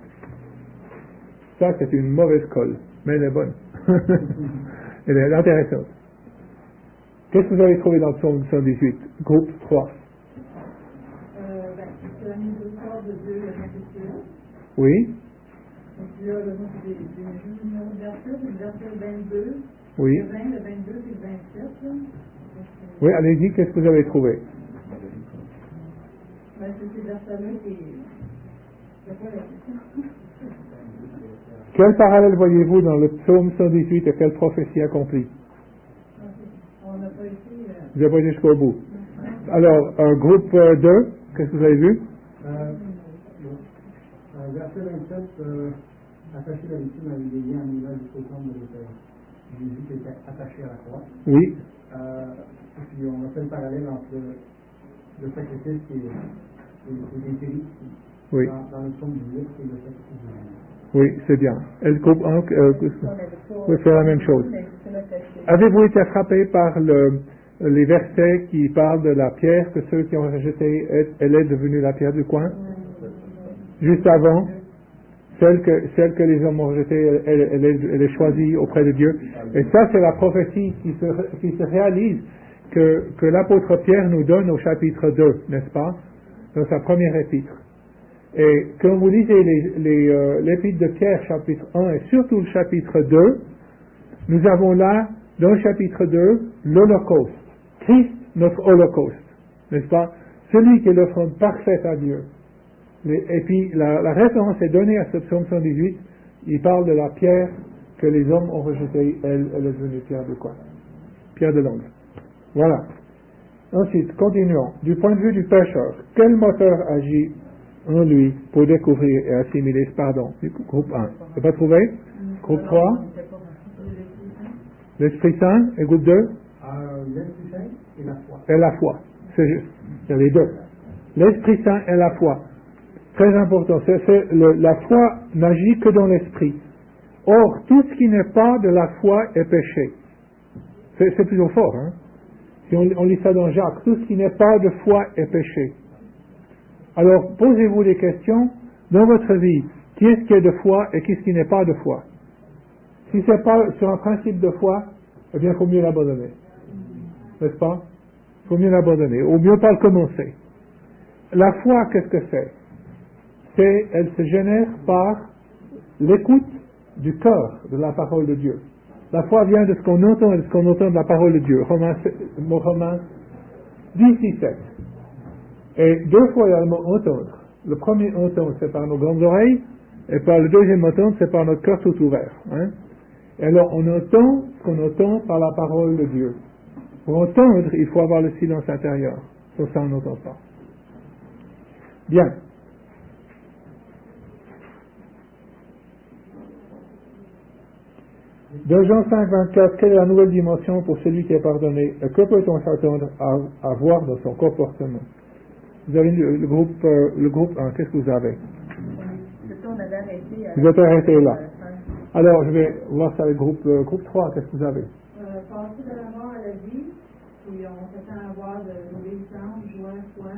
Ça, c'est une mauvaise colle, mais elle est bonne. Elle est intéressante. Qu'est-ce que vous avez trouvé dans le psaume cent dix-huit? Groupe trois. Euh, ben, c'est la miséricorde de Dieu, le Saint-Esprit. Oui. Donc là, le j'ai juste le numéro de verset, c'est le verset vingt-deux. Oui. Le vingt, le vingt-deux, puis le vingt-sept. Là. Oui, allez-y, qu'est-ce que vous avez trouvé? Ben, c'est ces versets-là qui... C'est pas la question. Quel parallèle voyez-vous dans le psaume cent dix-huit et quelle prophétie accomplie? On n'a pas été... Euh... Vous n'avez pas été jusqu'au bout. Alors, un groupe euh, deux, qu'est-ce que vous avez vu? Euh, bon. euh, verset vingt-sept, euh, attaché la victime avec des liens en image jusqu'au temple de l'autel. Jésus qui était attaché à la croix. Oui. Euh, et puis on a fait le parallèle entre le sacrifice qui est, et, et décrit Oui. dans, dans le psaume dix-huit et le sacrifice de Jésus. Oui, c'est bien. Et le groupe un, euh, oui, c'est la même chose. Avez-vous été frappé par le, les versets qui parlent de la pierre que ceux qui ont rejeté, elle est devenue la pierre du coin? Juste avant, celle que, celle que les hommes ont rejetée, elle, elle, est, elle est choisie auprès de Dieu. Et ça, c'est la prophétie qui se, qui se réalise que, que l'apôtre Pierre nous donne au chapitre deux, n'est-ce pas? Dans sa première épître. Et quand vous lisez les, les, euh, l'épître de Pierre, chapitre un, et surtout le chapitre deux, nous avons là, dans le chapitre deux, l'Holocauste. Christ, notre Holocauste. N'est-ce pas? Celui qui est l'offrande parfaite à Dieu. Et puis, la, la référence est donnée à ce psaume cent dix-huit. Il parle de la pierre que les hommes ont rejetée. Elle, elle est devenue pierre de quoi? Pierre de l'angle. Voilà. Ensuite, continuons. Du point de vue du pécheur, quel moteur agit en lui pour découvrir et assimiler ce pardon? Groupe un. Vous n'avez pas trouvé? Groupe trois. L'Esprit Saint. Et groupe deux? Euh, L'Esprit Saint et la foi. Et la foi. C'est juste. C'est les deux. L'Esprit Saint et la foi. Très important. C'est, c'est le, la foi n'agit que dans l'esprit. Or, tout ce qui n'est pas de la foi est péché. C'est, c'est plutôt fort, hein? Si on, on lit ça dans Jacques, tout ce qui n'est pas de foi est péché. Alors, posez-vous des questions dans votre vie. Qui est-ce qui est de foi et qui est-ce qui n'est pas de foi? Si c'est pas sur un principe de foi, eh bien, il faut mieux l'abandonner. N'est-ce pas? Il faut mieux l'abandonner. Ou mieux pas le commencer. La foi, qu'est-ce que c'est? C'est, elle se génère par l'écoute du cœur de la parole de Dieu. La foi vient de ce qu'on entend et de ce qu'on entend de la parole de Dieu. Romains, Romains dix, dix-sept. Et deux fois il y a le mot entendre. Le premier entendre, c'est par nos grandes oreilles, et par le deuxième entendre, c'est par notre cœur tout ouvert. Hein? Et alors, on entend ce qu'on entend par la parole de Dieu. Pour entendre, il faut avoir le silence intérieur. Sans ça, on n'entend pas. Bien. Dans Jean cinq, vingt-quatre, quelle est la nouvelle dimension pour celui qui est pardonné? Et que peut-on s'attendre à, à voir dans son comportement? Vous avez le, le groupe euh, le groupe un, qu'est-ce que vous avez? C'est ça, on avait arrêté. Vous êtes arrêté là. Alors, je vais voir ça avec groupe, euh, groupe trois. Qu'est-ce que vous avez? Euh, passer de la mort à la vie, puis on s'attend à avoir de l'obéissance, joie, foi.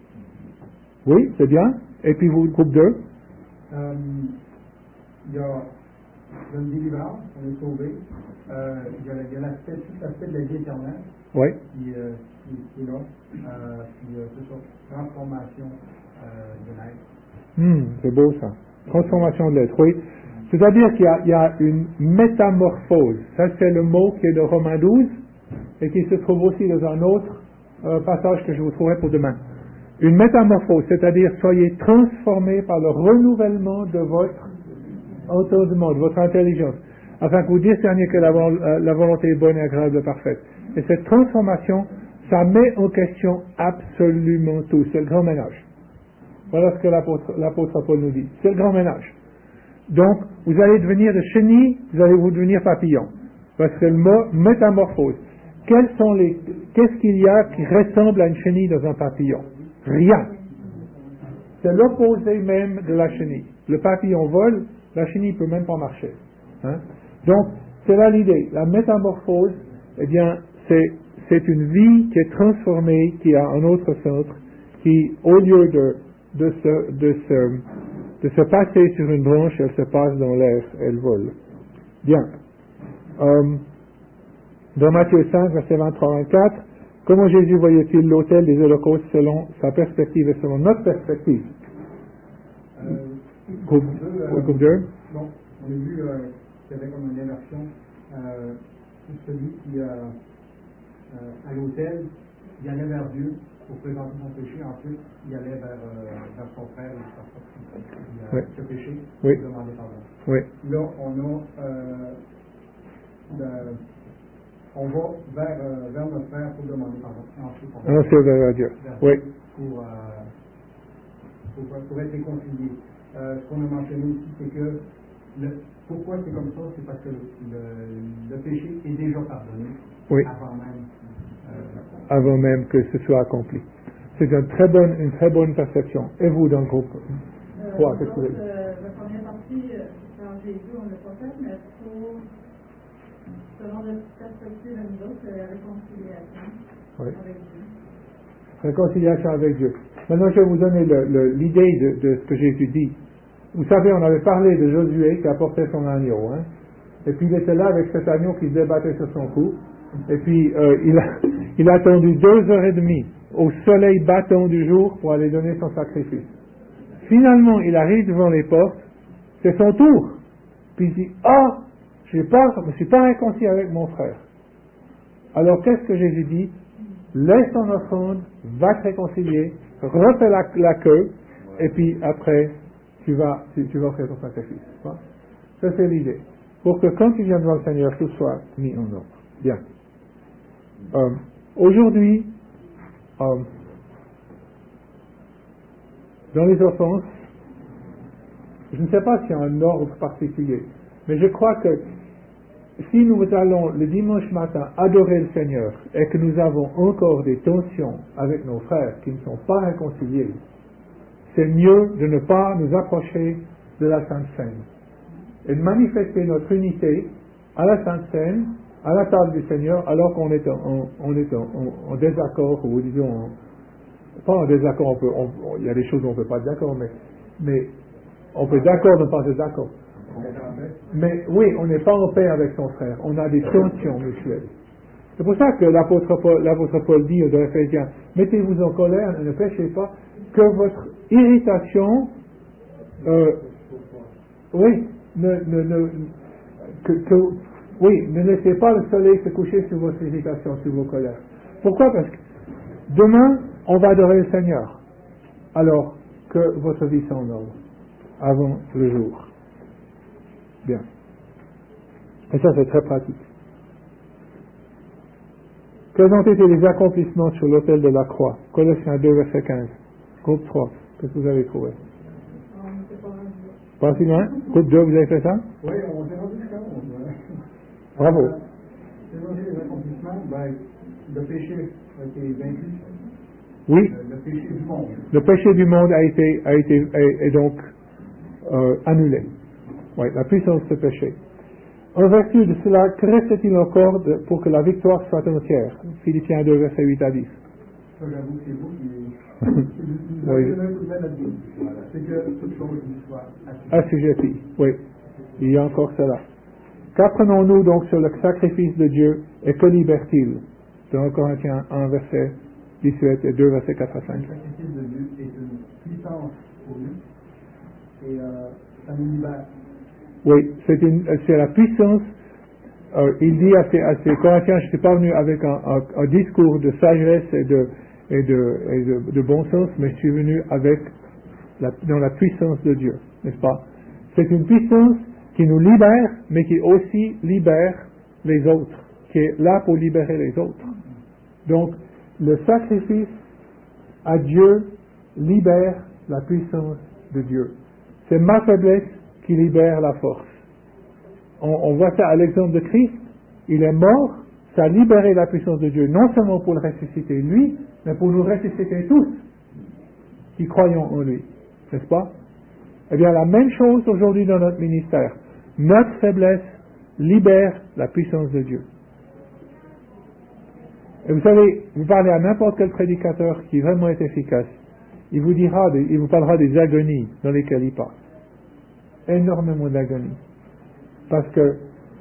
Oui, c'est bien. Et puis vous, groupe deux? Euh, il y a une délivrance, on est sauvé. Euh, il y a, il y a l'aspect, tout l'aspect de la vie éternelle Oui. qui, euh, qui, qui est là. Euh, puis euh, c'est ça, transformation euh, de l'être. Hmm, c'est beau ça. Transformation de l'être, oui. C'est-à-dire qu'il y a, il y a une métamorphose. Ça, c'est le mot qui est de Romains douze et qui se trouve aussi dans un autre euh, passage que je vous trouverai pour demain. Une métamorphose, c'est-à-dire soyez transformés par le renouvellement de votre entendement, de votre intelligence, afin que vous discerniez que la, la volonté est bonne et agréable et parfaite. Et cette transformation, ça met en question absolument tout. C'est le grand ménage. Voilà ce que l'apôtre, l'apôtre Paul nous dit. C'est le grand ménage. Donc, vous allez devenir de chenille, vous allez vous devenir papillon. Parce que le mot métamorphose. Quels sont les, qu'est-ce qu'il y a qui ressemble à une chenille dans un papillon? Rien. C'est l'opposé même de la chenille. Le papillon vole, la chenille ne peut même pas marcher. Hein? Donc, c'est là l'idée. La métamorphose, eh bien, c'est, c'est une vie qui est transformée, qui a un autre centre, qui, au lieu de, de se, de se, de se passer sur une branche, elle se passe dans l'air, elle vole. Bien. Euh, dans Matthieu cinq, verset vingt-trois à vingt-quatre, comment Jésus voyait-il l'autel des holocaustes selon sa perspective et selon notre perspective? Euh, Groupe deux. euh, bon, on a vu euh, qu'il y avait comme une inversion. Euh, celui qui, euh, euh, à l'autel, il allait vers Dieu pour présenter son péché, ensuite il allait vers, euh, vers son frère et sa soeur. Il a Oui. ce péché, Oui. il demandait pardon. Oui. Là, on a euh, le, on va vers, euh, vers notre frère pour demander pardon. Ensuite, on va Alors, c'est vers Dieu. vers Oui. Dieu pour, euh, pour, pour être réconcilié. Euh, ce qu'on a mentionné aussi, c'est que le, pourquoi c'est comme ça, c'est parce que le, le péché est déjà pardonné Oui. avant même. Euh, Avant même que ce soit accompli. C'est une très bonne, une très bonne perception. Et vous, dans le groupe trois, Euh, qu'est-ce que vous avez? euh, la première partie, euh, par Jésus, on ne l'a pas fait, mais pour, selon notre perspective à nous autres, c'est la réconciliation Oui. avec Dieu. Réconciliation avec Dieu. Maintenant, je vais vous donner le, le, l'idée de, de ce que Jésus dit. Vous savez, on avait parlé de Josué qui apportait son agneau, hein? Et puis il était là avec cet agneau qui se débattait sur son cou. Et puis euh, il, a, il a attendu deux heures et demie au soleil battant du jour pour aller donner son sacrifice. Finalement, il arrive devant les portes, c'est son tour. Puis il dit, ah, oh, je ne me suis pas réconcilié avec mon frère. Alors qu'est-ce que Jésus dit? Laisse ton offrande, va te réconcilier, refais la, la queue, et puis après, tu vas, tu, tu vas offrir ton sacrifice. Ça, c'est l'idée. Pour que quand tu viens devant le Seigneur, tout soit mis en ordre. Bien. Euh, aujourd'hui, euh, dans les offenses, je ne sais pas s'il y a un ordre particulier, mais je crois que si nous allons le dimanche matin adorer le Seigneur et que nous avons encore des tensions avec nos frères qui ne sont pas réconciliés, c'est mieux de ne pas nous approcher de la Sainte Seine et de manifester notre unité à la Sainte Seine, à la table du Seigneur, alors qu'on est en, on est en, en, en désaccord, ou disons, en, pas en désaccord, on peut, on, on, il y a des choses où on ne peut pas être d'accord, mais, mais on peut être d'accord, ne pas être d'accord. Mais oui, on n'est pas en paix avec son frère, on a des tensions mutuelles. C'est pour ça que l'apôtre Paul, l'apôtre Paul dit aux Éphésiens, mettez-vous en colère, ne péchez pas, que votre irritation, euh, oui, ne, ne, ne, que, que, oui, ne laissez pas le soleil se coucher sur votre irritation, sur vos colères. Pourquoi? Parce que demain, on va adorer le Seigneur, alors que votre vie soit en ordre, avant le jour. Bien. Et ça, c'est très pratique. Quels ont été les accomplissements sur l'autel de la croix? Colossiens deux, verset quinze. Groupe trois. Qu'est-ce que vous avez trouvé? Pas si loin? Groupe deux, vous avez fait ça? Oui, on s'est rendu jusqu'à onze. Bravo. Euh, c'est les accomplissements, ben, le péché a été vaincu. Oui. Le, le péché du monde. Le péché du monde a été, a été, est, est donc euh, annulé. Oui, la puissance de péché. En vertu de cela, que reste-t-il encore de- pour que la victoire soit entière? Philippiens deux, versets huit à dix. Ça, j'avoue que c'est vous qui... Vous Oui. avez même tout notre vie. C'est que toute chose lui soit Assujetti, oui. Il y a encore cela. Qu'apprenons-nous donc sur le sacrifice de Dieu et que libère-t-il? Dans Corinthiens un, verset dix-huit et deux, verset quatre à cinq. Le sacrifice de Dieu est une puissance pour nous et euh, ça nous libère. Oui, c'est, une, c'est la puissance. Euh, il dit à ces, à ces Corinthiens, je ne suis pas venu avec un, un, un discours de sagesse et de, et, de, et de, de bon sens, mais je suis venu avec la, dans la puissance de Dieu, n'est-ce pas? C'est une puissance qui nous libère, mais qui aussi libère les autres, qui est là pour libérer les autres. Donc, le sacrifice à Dieu libère la puissance de Dieu. C'est ma faiblesse qui libère la force. On, on voit ça à l'exemple de Christ. Il est mort, ça a libéré la puissance de Dieu, non seulement pour le ressusciter lui, mais pour nous ressusciter tous qui croyons en lui. N'est-ce pas? Eh bien, la même chose aujourd'hui dans notre ministère. Notre faiblesse libère la puissance de Dieu. Et vous savez, vous parlez à n'importe quel prédicateur qui vraiment est efficace, il vous dira, des, il vous parlera des agonies dans lesquelles il passe. Énormément d'agonies. Parce que,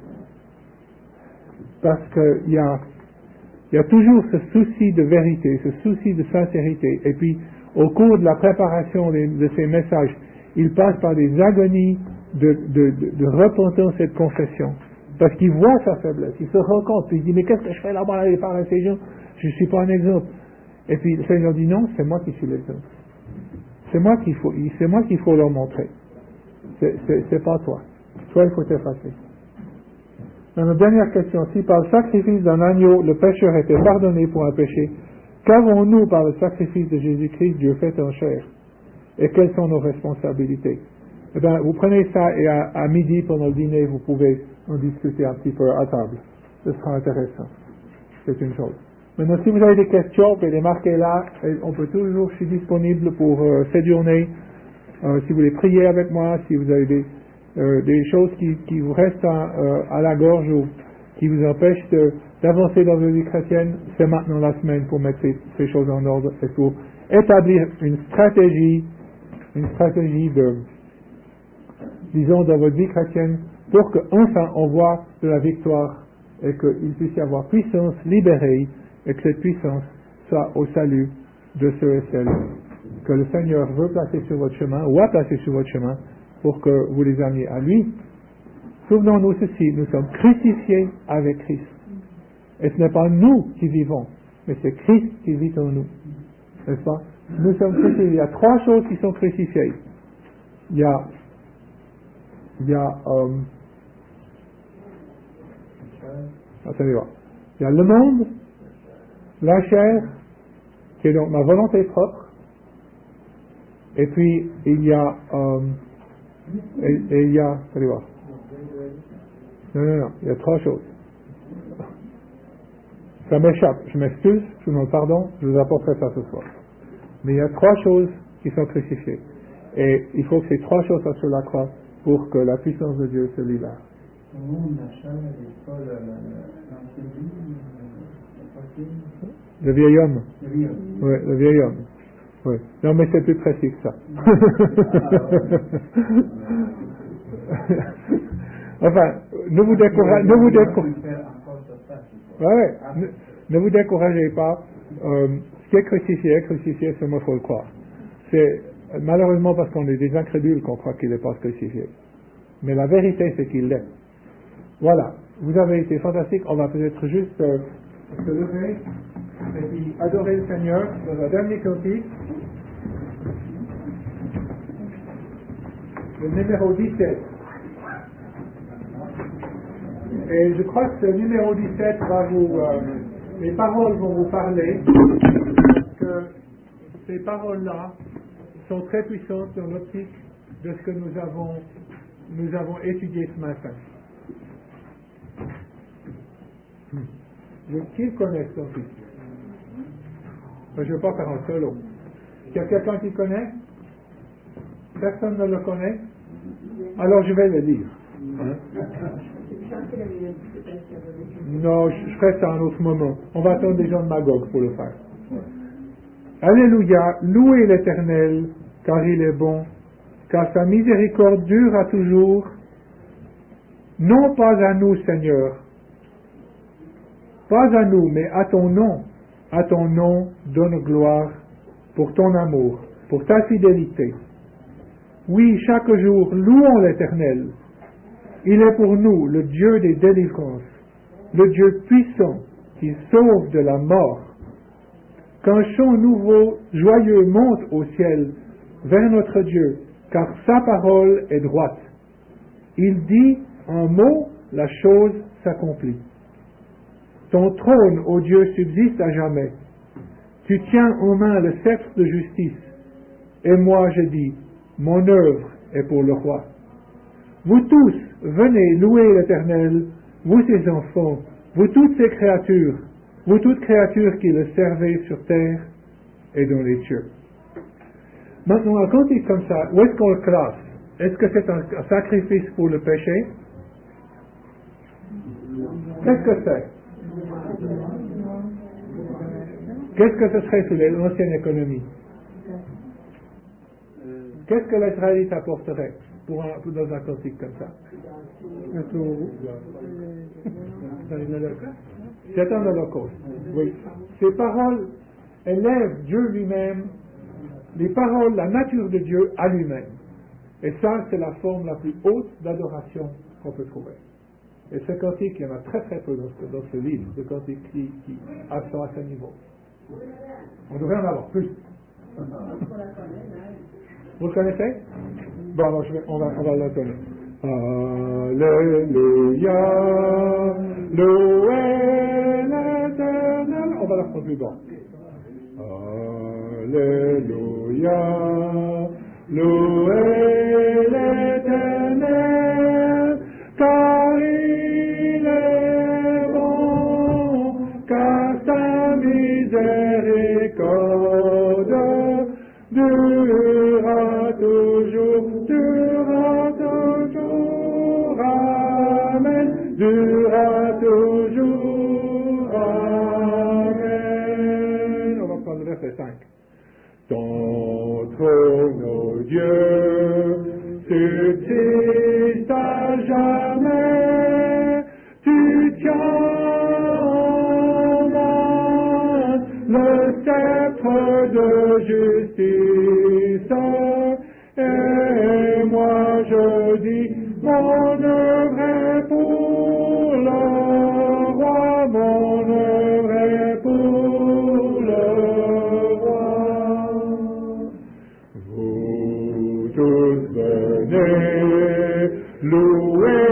parce que il y a, il y a toujours ce souci de vérité, ce souci de sincérité. Et puis, au cours de la préparation de, de ces messages, il passe par des agonies de, de, de, de repentance et de confession. Parce qu'il voit sa faiblesse, il se rend compte, puis il dit, mais qu'est-ce que je fais là-bas, aller parler à ces gens? Je ne suis pas un exemple. Et puis le Seigneur dit, non, c'est moi qui suis l'exemple. C'est moi qu'il faut, c'est moi qu'il faut leur montrer. C'est, c'est, c'est pas toi. Toi, il faut t'effacer. Dans notre dernière question, si par le sacrifice d'un agneau, le pécheur était pardonné pour un péché, qu'avons-nous par le sacrifice de Jésus-Christ, Dieu fait en chair? Et quelles sont nos responsabilités? Eh bien, vous prenez ça et à, à midi, pendant le dîner, vous pouvez en discuter un petit peu à table. Ce sera intéressant. C'est une chose. Maintenant, si vous avez des questions, vous pouvez les marquer là. Et on peut toujours, je suis disponible pour euh, cette journée. Euh, si vous voulez prier avec moi, si vous avez des, euh, des choses qui, qui vous restent à, euh, à la gorge ou qui vous empêchent de, d'avancer dans votre vie chrétienne, c'est maintenant la semaine pour mettre ces, ces choses en ordre et pour établir une stratégie, une stratégie de, disons, dans votre vie chrétienne, pour qu'enfin on voit de la victoire et qu'il puisse y avoir puissance libérée et que cette puissance soit au salut de ceux et celles que le Seigneur veut placer sur votre chemin ou a placé sur votre chemin pour que vous les ameniez à lui. Souvenons-nous ceci, nous sommes crucifiés avec Christ. Et ce n'est pas nous qui vivons, mais c'est Christ qui vit en nous. N'est-ce pas? Nous sommes crucifiés. Il y a trois choses qui sont crucifiées. Il y a, il y a, euh, attendez voir. Il y a le monde, la chair, qui est donc ma volonté propre, et puis il y a, euh, et, et il y a, attendez voir. Non, non, non, il y a trois choses. Ça m'échappe, je m'excuse, je vous demande pardon, je vous apporterai ça ce soir. Mais il y a trois choses qui sont crucifiées. Et il faut que ces trois choses soient sur la croix pour que la puissance de Dieu se libère. Le monde, la chair, et pas l'ancien vie, Le vieil homme. le vieil homme. Oui, le vieil homme. Oui. Non, mais c'est plus précis que ça. Enfin, ne vous découragez, ne vous découragez. Ouais, ouais. Ne, ne vous découragez pas. Euh, ce qui est crucifié est crucifié, seulement il faut le croire. C'est malheureusement parce qu'on est des incrédules qu'on croit qu'il n'est pas crucifié. Mais la vérité, c'est qu'il l'est. Voilà. Vous avez été fantastique. On va peut-être juste euh, se lever et puis adorer le Seigneur dans la dernière cantique. Le numéro dix-sept. Et je crois que ce numéro dix-sept va vous... Euh, les paroles vont vous parler, parce que ces paroles-là sont très puissantes dans l'optique de ce que nous avons, nous avons étudié ce matin. Je, qui connaît ce cantique? Je ne vais pas faire un solo. Il y a quelqu'un qui connaît? Personne ne le connaît? Alors je vais le lire. Hein? Non, je, je ferai ça à un autre moment. On va attendre des gens de Magog pour le faire. Alléluia, louez l'Éternel, car il est bon, car sa miséricorde dure à toujours. Non pas à nous, Seigneur, pas à nous, mais à ton nom. À ton nom donne gloire pour ton amour, pour ta fidélité. Oui, chaque jour, louons l'Éternel. Il est pour nous le Dieu des délivrances, le Dieu puissant qui sauve de la mort. Qu'un chant nouveau, joyeux monte au ciel vers notre Dieu, car sa parole est droite. Il dit un mot, la chose s'accomplit. Ton trône, ô Dieu, subsiste à jamais. Tu tiens en main le sceptre de justice. Et moi, je dis, mon œuvre est pour le roi. Vous tous, venez louer l'Éternel, vous ses enfants, vous toutes ses créatures, vous toutes créatures qui le servez sur terre et dans les cieux. Maintenant, un cantique comme ça, où est-ce qu'on le classe? Est-ce que c'est un, un sacrifice pour le péché? Qu'est-ce que c'est? Qu'est-ce que ce serait sous l'ancienne économie? Qu'est-ce que l'Israélite apporterait pour un, pour dans un cantique comme ça? C'est un holocauste. Oui. Ces paroles élèvent Dieu lui-même, les paroles, la nature de Dieu à lui-même. Et ça, c'est la forme la plus haute d'adoration qu'on peut trouver. Et ce cantique, il y en a très très peu dans ce, dans ce livre, de cantiques qui, qui sont à ce niveau. On devrait en avoir plus. Vous le connaissez? Bon, alors je vais, on va, on va l'entendre. Alléluia, louez l'Éternel. On va la prendre plus bas. Alléluia, louez l'Éternel, car il est bon, car sa miséricorde durera toujours, durera toujours, amen, durera toujours, amen. On va prendre le verset cinq. Ton trône, ô Dieu, subsiste à jamais, tu tiens en main le sceptre de justice, et moi je dis, mon œuvre est pour le roi, mon œuvre est pour le roi. Vous tous venez louer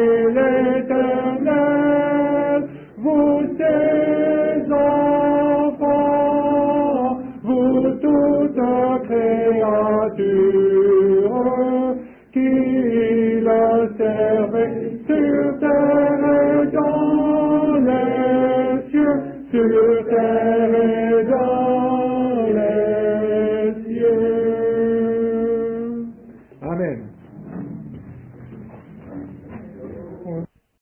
l'Éternel, vous ses enfants, vous toutes créatures.